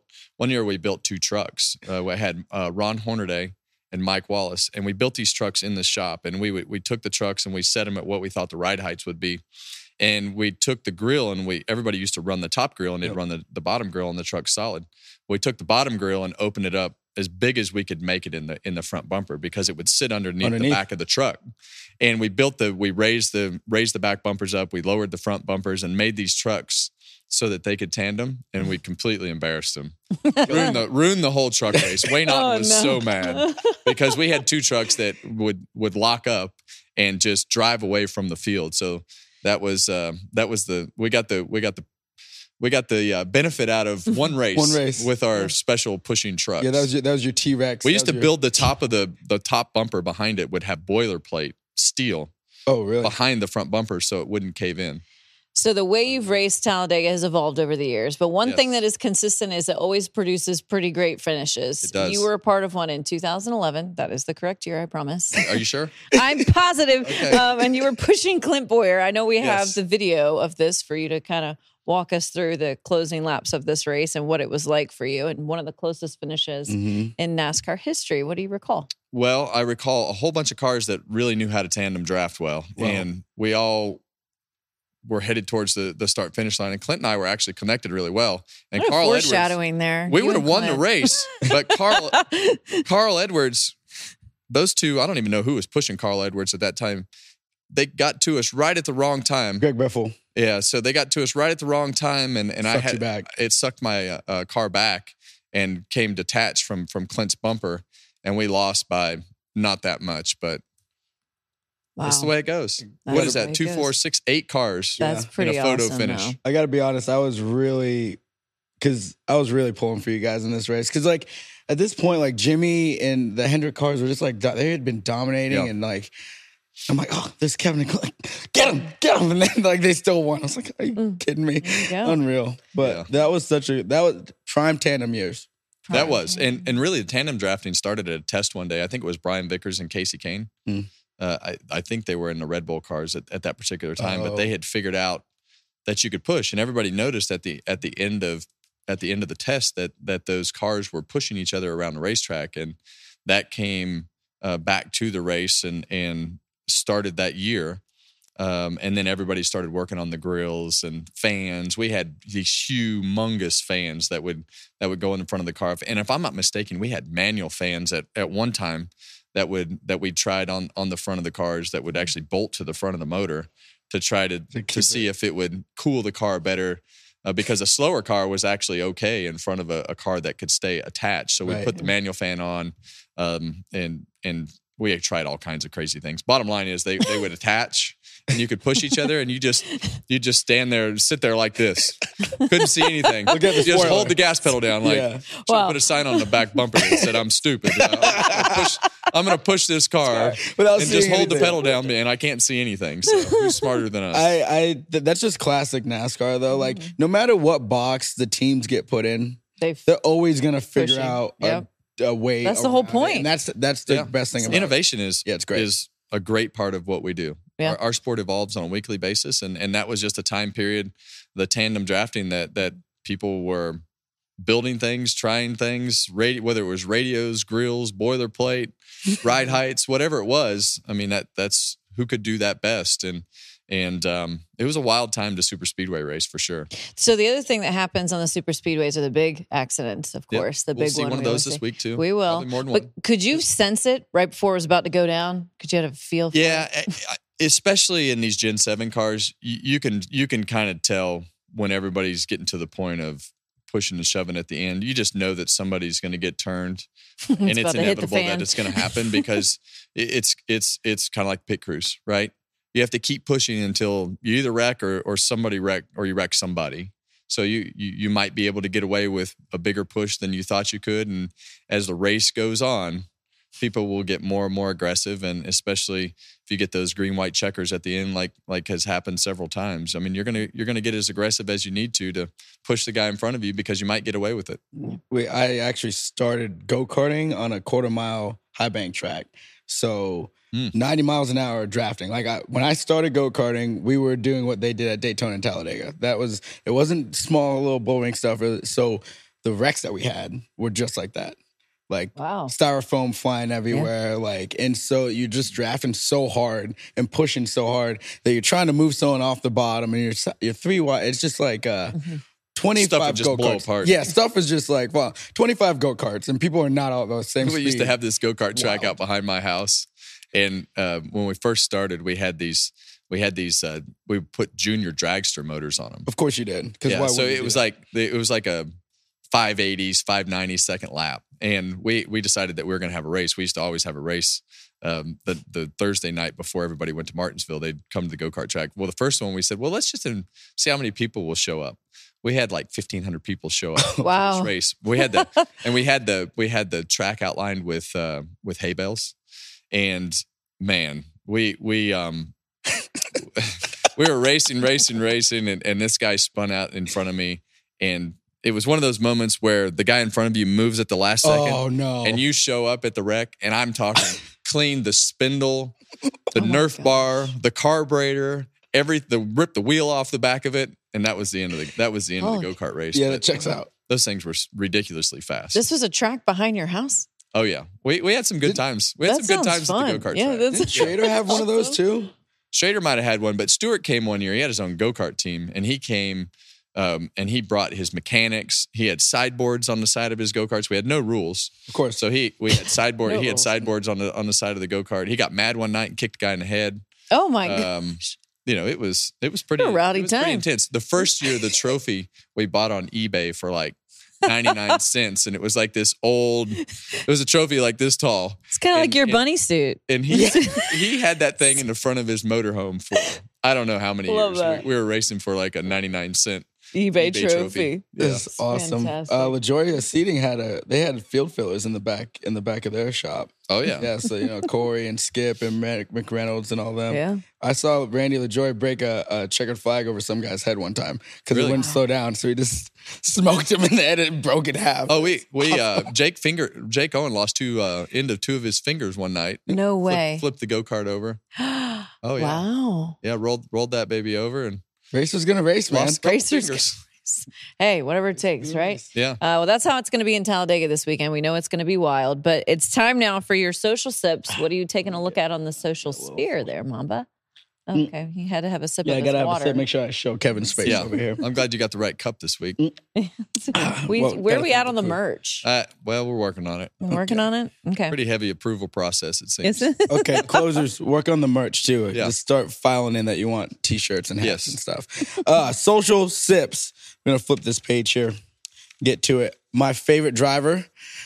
2 trucks. We had Ron Hornaday and Mike Wallace, and we built these trucks in the shop. And we took the trucks and we set them at what we thought the ride heights would be. And we took the grill, and everybody used to run the top grill, and they'd run the bottom grill on the truck solid. We took the bottom grill and opened it up as big as we could make it in the front bumper, because it would sit underneath the back of the truck. And we raised the back bumpers up, we lowered the front bumpers, and made these trucks so that they could tandem, and we completely embarrassed them. ruined the whole truck race. Wayne Otten was so mad because we had 2 trucks that would lock up and just drive away from the field. So that was we got the benefit out of one race, One race. with our special pushing trucks. Yeah, that was your T-Rex. We used to build the top of the top bumper behind it would have boilerplate steel Oh, really? behind the front bumper so it wouldn't cave in. So the way you've raced Talladega has evolved over the years, but one thing that is consistent is it always produces pretty great finishes. It does. You were a part of one in 2011. That is the correct year, I promise. Are you sure? I'm positive. Okay. And you were pushing Clint Boyer. I know we have Yes. the video of this for you to kind of walk us through the closing laps of this race and what it was like for you and one of the closest finishes in NASCAR history. What do you recall? Well, I recall a whole bunch of cars that really knew how to tandem draft well. And we all were headed towards the start finish line. And Clint and I were actually connected really well. And What a Carl Edwards, foreshadowing there. we You would have and won the Clint. race. But Carl Edwards, those two, I don't even know who was pushing Carl Edwards at that time. They got to us right at the wrong time. Greg Biffle. Yeah, so they got to us right at the wrong time, and I Sucked had you back. it sucked my car back and came detached from Clint's bumper, and we lost by not that much, but that's the way it goes. That's What is the way that? it 2, goes. 4, 6, 8 cars That's pretty in a photo awesome, finish. though. I got to be honest, I was really pulling for you guys in this race. Because, like, at this point, like, Jimmy and the Hendrick cars were just, like, they had been dominating. Yeah. And, like, I'm like, oh, there's Kevin. Like, get him. And then, like, they still won. I was like, are you kidding me? you go. Unreal. But that was prime tandem years. That was. And really, the tandem drafting started at a test one day. I think it was Brian Vickers and Casey Kane. I think they were in the Red Bull cars at that particular time, but they had figured out that you could push, and everybody noticed at the end of the test that those cars were pushing each other around the racetrack, and that came back to the race and started that year. And then everybody started working on the grills and fans. We had these humongous fans that would go in the front of the car. And if I'm not mistaken, we had manual fans at one time that we tried on the front of the cars that would actually bolt to the front of the motor to try to see if it would cool the car better. Because a slower car was actually okay in front of a car that could stay attached. So we put the manual fan on, and we had tried all kinds of crazy things. Bottom line is they would attach, and you could push each other, and you just stand there and sit there like this. Couldn't see anything. Look at the You just spoiler. hold the gas pedal down. Like, Yeah. should Wow. put a sign on the back bumper that said, "I'm stupid. I'm going to push this car Without and just seeing hold the anything. pedal down, and I can't see anything. So who's smarter than us?" That's just classic NASCAR, though. Like, no matter what box the teams get put in, they're always going to figure Pushing. out Yep. a way. That's the whole around it. point. And that's the best thing about Innovation is it's great. is a great part of what we do. Yeah. Our sport evolves on a weekly basis, and that was just a time period, the tandem drafting that people were building things, trying things, whether it was radios, grills, boilerplate, ride heights, whatever it was. I mean, that's who could do that best, and it was a wild time to super speedway race for sure. So the other thing that happens on the super speedways are the big accidents, of Yep. course. The We'll big see one of we those always this see. week too. We will. Probably more than But one. could you sense it right before it was about to go down? Could you have a feel for Yeah, it? especially in these Gen 7 cars, you can kind of tell when everybody's getting to the point of pushing and shoving at the end. You just know that somebody's going to get turned, and about it's to hit the inevitable fan. that it's going to happen because it's kind of like pit crews, right? You have to keep pushing until you either wreck or somebody wreck or you wreck somebody. So you might be able to get away with a bigger push than you thought you could, and as the race goes on, people will get more and more aggressive, and especially if you get those green-white checkers at the end, like has happened several times. I mean, you're gonna get as aggressive as you need to push the guy in front of you because you might get away with it. I actually started go-karting on a quarter-mile high bank track. So 90 miles an hour drafting. Like when I started go-karting, we were doing what they did at Daytona and Talladega. It wasn't small little bullring stuff. So the wrecks that we had were just like that. Like Wow. styrofoam flying everywhere. And so you're just drafting so hard and pushing so hard that you're trying to move someone off the bottom, and you're 3 wide. It's just like 25 Stuff would just blow go-karts. apart. Yeah, stuff is just like, well, 25 go-karts, and people are not all the same We speed. used to have this go-kart track Wow. out behind my house. And when we first started, we put junior dragster motors on them. Of course you did. Yeah, why so wouldn't you it do was that? like a 580s, 590s second lap. And we decided that we were going to have a race. We used to always have a race the Thursday night before everybody went to Martinsville. They'd come to the go-kart track. Well, the first one we said, well, let's just see how many people will show up. We had like 1,500 people show up Wow. for this race. We had the track outlined with hay bales, and man, we we were racing, and this guy spun out in front of me, and it was one of those moments where the guy in front of you moves at the last second. Oh, no. And you show up at the wreck, and I'm talking clean the spindle, the Nerf bar, the carburetor, ripped the wheel off the back of it, and that was the end of the go-kart race. Yeah, But that checks out. those things were ridiculously fast. This was a track behind your house? Oh yeah, we had some good times. We had That some good sounds times at the fun. go-kart Yeah, track. that's- Did Schrader have one of those too? Schrader might have had one, but Stewart came one year. He had his own go-kart team, and he came and he brought his mechanics. He had sideboards on the side of his go-karts. We had no rules, Of course. so we had sideboard. No he had rules. sideboards on the side of the go-kart. He got mad one night and kicked a guy in the head. Oh my god. You know, it was pretty, What a rowdy it was pretty time. intense. The first year, the trophy we bought on eBay for like 99 cents, and it was like this it was a trophy like this tall. It's kind of like and- your and- bunny suit. And he had that thing in the front of his motorhome for I don't know how many Love years. that. We were racing for like a 99-cent eBay trophy. Yeah. This is awesome. Fantastic. LaJoya Seating had field fillers in the back of their shop. Oh yeah. Yeah, so Corey and Skip and McReynolds and all them. Yeah. I saw Randy LaJoy break a checkered flag over some guy's head one time because Really? it wouldn't slow down, so he just smoked him in the head and broke it in half. Oh, we Jake Owen lost two of his fingers one night. No way. Flipped the go-kart over. Oh yeah. Wow. Yeah, rolled that baby over and Racer's gonna race, man. lost a couple Racers- fingers. Hey, whatever it takes, right? Yeah. Well, that's how it's going to be in Talladega this weekend. We know it's going to be wild, but it's time now for your social sips. What are you taking a look at on the social sphere there, Mamba? Okay, you had to have a sip Yeah, I of gotta this have a water. sip. Make sure I show Kevin's face Yeah. over here. I'm glad you got the right cup this week. Well, Where are we gotta at on the find the food. merch? Well, we're working on it. Working on it? Okay. Pretty heavy approval process, it seems. Is it? Okay, closers, work on the merch too. Yeah. Just start filing in that you want t-shirts and hats Yes. and stuff. Social sips. I'm gonna flip this page here. Get to it. My favorite driver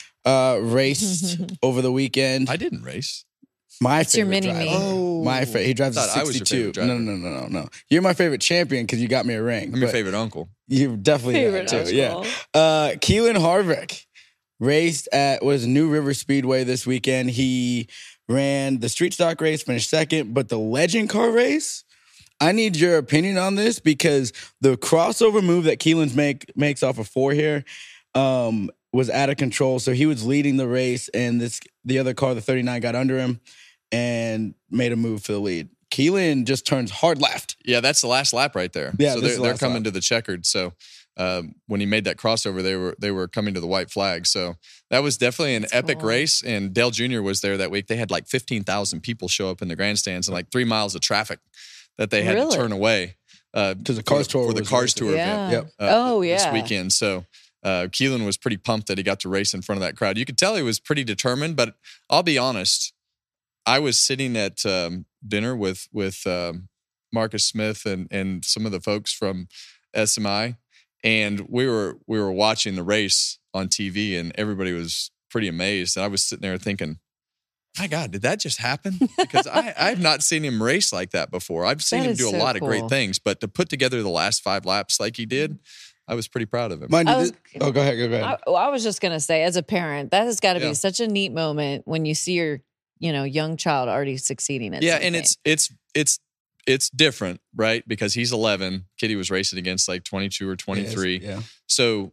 raced over the weekend. I didn't race. My It's your favorite mini-me. driver. Oh. My he drives a Thought I was your 62. favorite driver. No. You're my favorite champion because you got me a ring. I'm your but favorite uncle. You definitely Favorite that too. uncle. Yeah. Keelan Harvick raced at New River Speedway this weekend. He ran the street stock race, finished second, but the legend car race. I need your opinion on this because the crossover move that Keelan's makes off of 4 here was out of control. So he was leading the race, and the other car, the 39, got under him and made a move for the lead. Keelan just turns hard left. Yeah, that's the last lap right there. Yeah, so this is the they're last coming lap. to the checkered. So when he made that crossover, they were coming to the white flag. So that was definitely an epic cool. race. And Dale Jr. was there that week. They had like 15,000 people show up in the grandstands and like 3 miles of traffic that they had Really? to turn away Because the Cars Tour for the was Cars racing. Tour Yeah. event. Oh, This yeah. weekend. So Keelan was pretty pumped that he got to race in front of that crowd. You could tell he was pretty determined, but I'll be honest. I was sitting at dinner with Marcus Smith and some of the folks from SMI, and we were watching the race on TV, and everybody was pretty amazed. And I was sitting there thinking, my God, did that just happen? Because I've not seen him race like that before. I've seen That him is do a so lot of cool. great things, but to put together the last 5 laps like he did, I was pretty proud of him. Mind you, I was- go ahead. I was just gonna say, as a parent, that has got to Yeah. be such a neat moment when you see your, young child already succeeding at Yeah, something. and it's different, right? Because he's 11. Kitty was racing against like 22 or 23. Yeah. So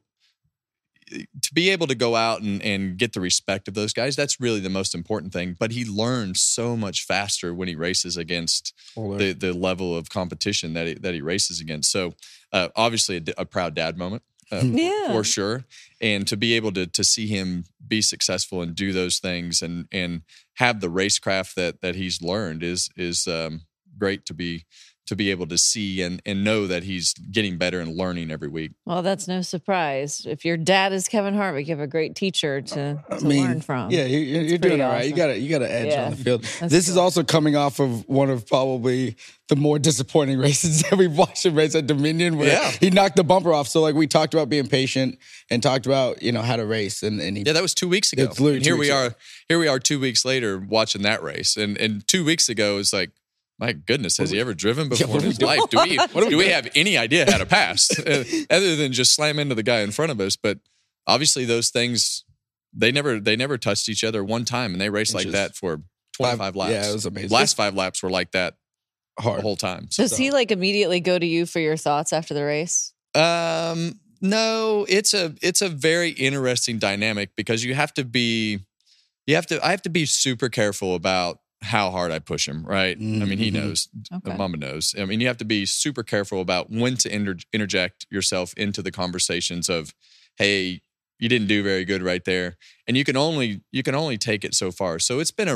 to be able to go out and get the respect of those guys, that's really the most important thing. But he learns so much faster when he races against the level of competition that he races against. So obviously a proud dad moment. Yeah. For sure. And to be able to see him be successful and do those things and have the racecraft that he's learned is great to be able to see and know that he's getting better and learning every week. Well, that's no surprise. If your dad is Kevin Harvick, you have a great teacher to learn from. Yeah, you're pretty doing all right. awesome. You got an edge Yeah. on the field. That's This is cool. also coming off of one of probably the more disappointing races that we've watched him race at Dominion, where Yeah. he knocked the bumper off. So like we talked about being patient and talked about how to race, and he Yeah, that was 2 weeks ago. It's literally And 2 here weeks ago. Here we are 2 weeks later watching that race. And 2 weeks ago it's like, my goodness, has he ever driven before what in are his we life? Do we have any idea how to pass other than just slam into the guy in front of us? But obviously those things, they never touched each other one time, and they raced like Inches. that for 25 laps. Yeah, it was amazing. Last 5 laps were like that hard the whole time. So, Does he like immediately go to you for your thoughts after the race? no, it's a very interesting dynamic because I have to be super careful about how hard I push him, right? I mean, he knows, Mama knows. I mean, you have to be super careful about when to interject yourself into the conversations of, hey, you didn't do very good right there. And you can only take it so far. So it's been a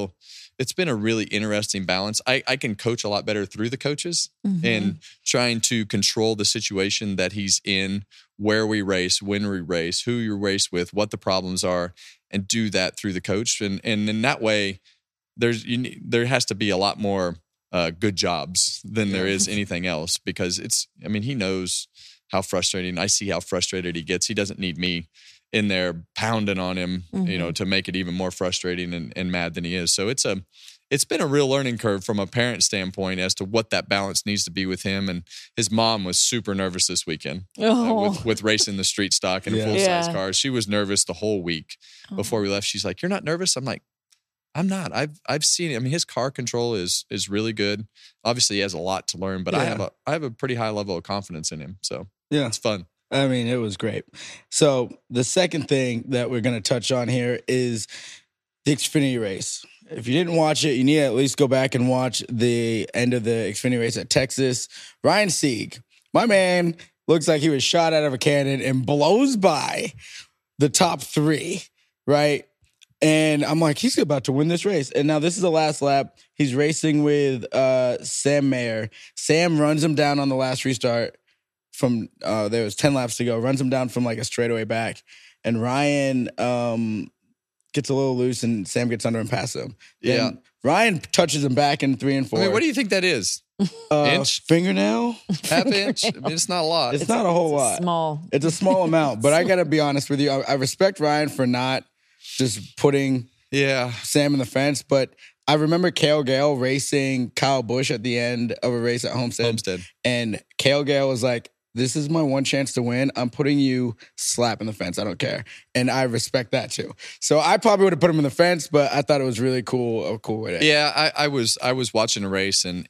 really interesting balance. I can coach a lot better through the coaches and trying to control the situation that he's in, where we race, when we race, who you race with, what the problems are, and do that through the coach. And in that way, there has to be a lot more good jobs than there is anything else because he knows how frustrating. I see how frustrated he gets. He doesn't need me in there pounding on him, to make it even more frustrating and mad than he is. So it's been a real learning curve from a parent standpoint as to what that balance needs to be with him. And his mom was super nervous this weekend with racing the street stock in a full-size car. She was nervous the whole week before we left. She's like, "You're not nervous?" I'm like, "I'm not. I've seen it. I mean, his car control is really good. Obviously, he has a lot to learn, but I have a pretty high level of confidence in him. So it's fun." I mean, it was great. So the second thing that we're going to touch on here is the Xfinity race. If you didn't watch it, you need to at least go back and watch the end of the Xfinity race at Texas. Ryan Sieg, my man, looks like he was shot out of a cannon and blows by the top three, right? And I'm like, he's about to win this race. And now this is the last lap. He's racing with Sam Mayer. Sam runs him down on the last restart from, there was 10 laps to go, runs him down from like a straightaway back. And Ryan gets a little loose and Sam gets under and passes him. Then Ryan touches him back in 3 and 4. I mean, what do you think that is? Inch? Fingernail? Half inch? I mean, it's not a lot. It's not a whole lot. Small. It's a small amount. But I got to be honest with you. I respect Ryan for not just putting Sam in the fence. But I remember Cale Gale racing Kyle Busch at the end of a race at Homestead. And Cale Gale was like, "This is my one chance to win. I'm putting you slap in the fence. I don't care." And I respect that too. So I probably would have put him in the fence, but I thought it was really cool. A cool way to. Yeah, I was watching a race and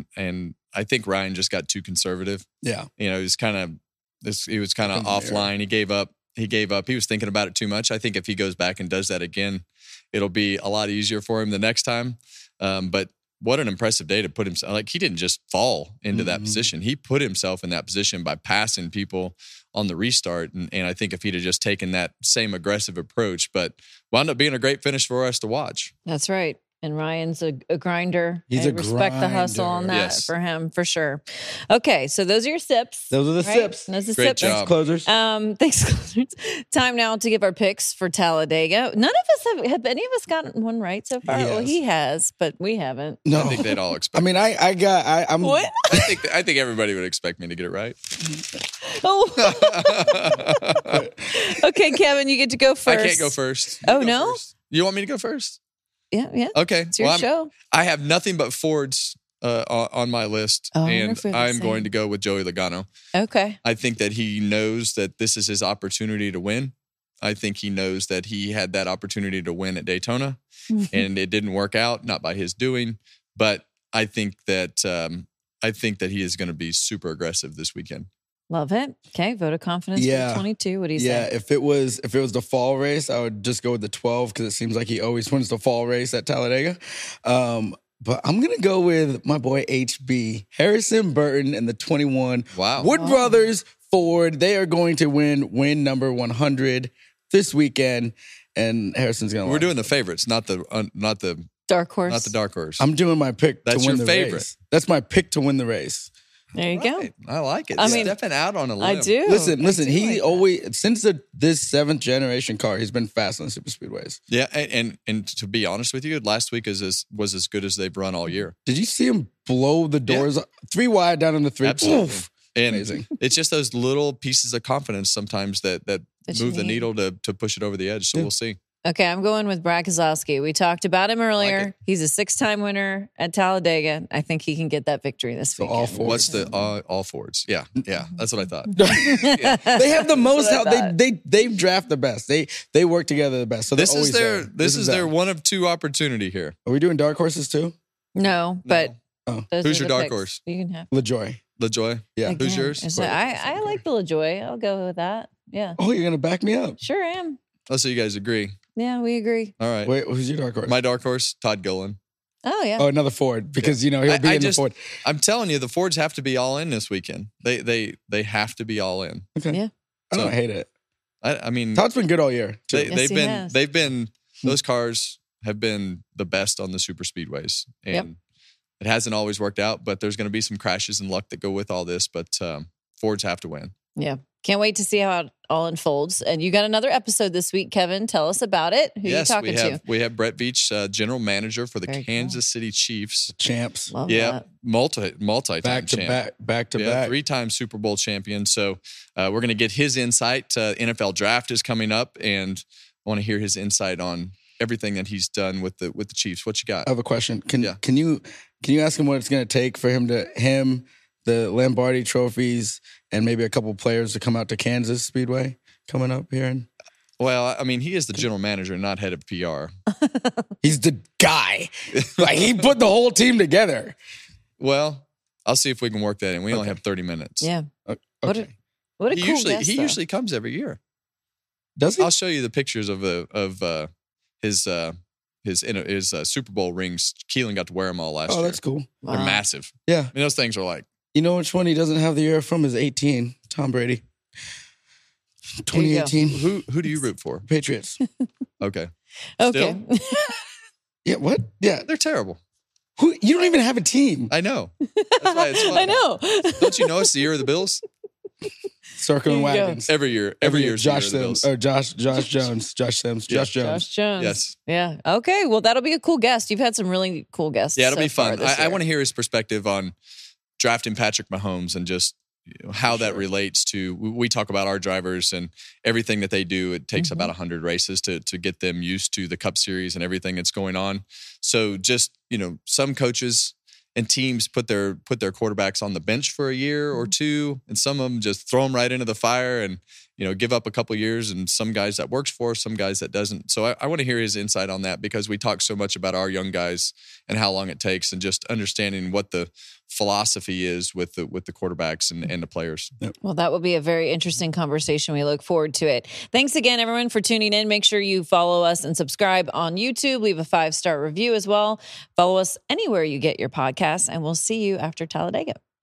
I think Ryan just got too conservative. Yeah. He was kind of offline. He gave up. He was thinking about it too much. I think if he goes back and does that again, it'll be a lot easier for him the next time. But what an impressive day to put himself, like he didn't just fall into that position. He put himself in that position by passing people on the restart. And I think if he'd have just taken that same aggressive approach, but wound up being a great finish for us to watch. That's right. And Ryan's a grinder. He's I a respect the hustle on that for him, for sure. Okay, so those are your sips. Those are the sips. Those are Great sips. job. Thanks, closers. Thanks, closers. Time now to give our picks for Talladega. None of us have any of us gotten one right so far? Yes. Well, he has, but we haven't. No. I think they'd all expect. I mean, I'm. What? I think everybody would expect me to get it right. Oh. Okay, Kevin, you get to go first. I can't go first. Oh, no? First. You want me to go first? Yeah. Okay. It's your show. I have nothing but Fords on my list, and I'm going to go with Joey Logano. Okay. I think that he knows that this is his opportunity to win. I think he knows that he had that opportunity to win at Daytona, and it didn't work out, not by his doing. But I think that he is going to be super aggressive this weekend. Love it. Okay, vote of confidence for 22. What do you say? Yeah, if it was the fall race, I would just go with the 12 because it seems like he always wins the fall race at Talladega. But I'm gonna go with my boy HB Harrison Burton and the 21. Wow. Wood Brothers Ford. They are going to win number 100 this weekend, and Harrison's gonna. We're doing the favorites, not the Dark horse. not the dark horse. I'm doing my pick That's to win your the favorite. race. That's my pick to win the race. There you go. Right. I like it. I mean, Stepping out on a limb. I do. Listen. I do He like always since this 7th generation car, he's been fast on super speedways. Yeah, and to be honest with you, last week was as good as they've run all year. Did you see him blow the doors 3 wide down in the 3? Absolutely. Oof. And Amazing. It's just those little pieces of confidence sometimes that you move the need. needle to push it over the edge. So we'll see. Okay, I'm going with Brad Keselowski. We talked about him earlier. it. He's a 6-time winner at Talladega. I think he can get that victory this weekend. all four. What's the all Fords? Yeah, that's what I thought. They have the most what I help. They draft the best. They work together the best. So This they're is always their there. this is their them. one of two opportunity here. Are we doing dark horses too? No, but Those Who's are your the dark picks horse? you can have. LaJoy. LaJoy? Yeah. Who's Again, yours? So I like the LaJoy. I'll go with that. Yeah. Oh, you're gonna back me up. Sure am. Oh, so you guys agree. Yeah, we agree. All right. Wait, who's your dark horse? My dark horse, Todd Gillen. Oh, yeah. Oh, another Ford because he'll be in the Ford. I'm telling you, the Fords have to be all in this weekend. They have to be all in. Okay. Yeah. I don't hate it. I mean, Todd's been good all year. Too. Yes, he has. they've been those cars have been the best on the super speedways, and Yep. it hasn't always worked out. But there's going to be some crashes and luck that go with all this. But Fords have to win. Yeah. Can't wait to see how it all unfolds. And you got another episode this week, Kevin. Tell us about it. Who are you talking to? We have Brett Veach, general manager for the Very Kansas City Chiefs. Champs. Love Yeah, that. multi-time Back to champ. back to back. 3-time Super Bowl champion. So we're going to get his insight. NFL draft is coming up, and I want to hear his insight on everything that he's done with the Chiefs. What you got? I have a question. Can Yeah. you ask him what it's going to take for the Lombardi trophies, and maybe a couple players to come out to Kansas Speedway coming up here? And Well, I mean, he is the general manager, not head of PR. he's the guy. Like he put the whole team together. Well, I'll see if we can work that in. We only have 30 minutes. Yeah. Okay. What a He cool usually guest, he though. usually comes every year. Does he? I'll show you the pictures of his Super Bowl rings. Keelan got to wear them all last Oh, year. that's cool. They're Wow. massive. Yeah. I mean, those things are like, You know which one he doesn't have the year from is 18. Tom Brady. There you go. 2018 who do you root for? Patriots. Okay. Okay. Yeah, what? Yeah. They're terrible. Who? You don't even have a team. I know. That's why it's fun. I know. Don't you know it's the year of the Bills? Circling There you go. wagons. Every year is the year Josh of the Sims Bills. or Josh Jones. Josh Sims. Yeah. Josh Jones. Josh Jones. Yes. Yeah. Okay. Well, that'll be a cool guest. You've had some really cool guests. Yeah, it'll so be far fun. this I year. want to hear his perspective on drafting Patrick Mahomes and just how that relates to. We talk about our drivers and everything that they do. It takes about 100 races to get them used to the Cup Series and everything that's going on. So just some coaches and teams put their quarterbacks on the bench for a year or two, and some of them just throw them right into the fire and give up a couple of years. And some guys that works for, some guys that doesn't. So I want to hear his insight on that, because we talk so much about our young guys and how long it takes, and just understanding what the philosophy is with the quarterbacks and the players. Well, that will be a very interesting conversation. We look forward to it. Thanks again, everyone, for tuning in. Make sure you follow us and subscribe on YouTube. Leave a 5-star review as well. Follow us anywhere you get your podcasts, and we'll see you after Talladega.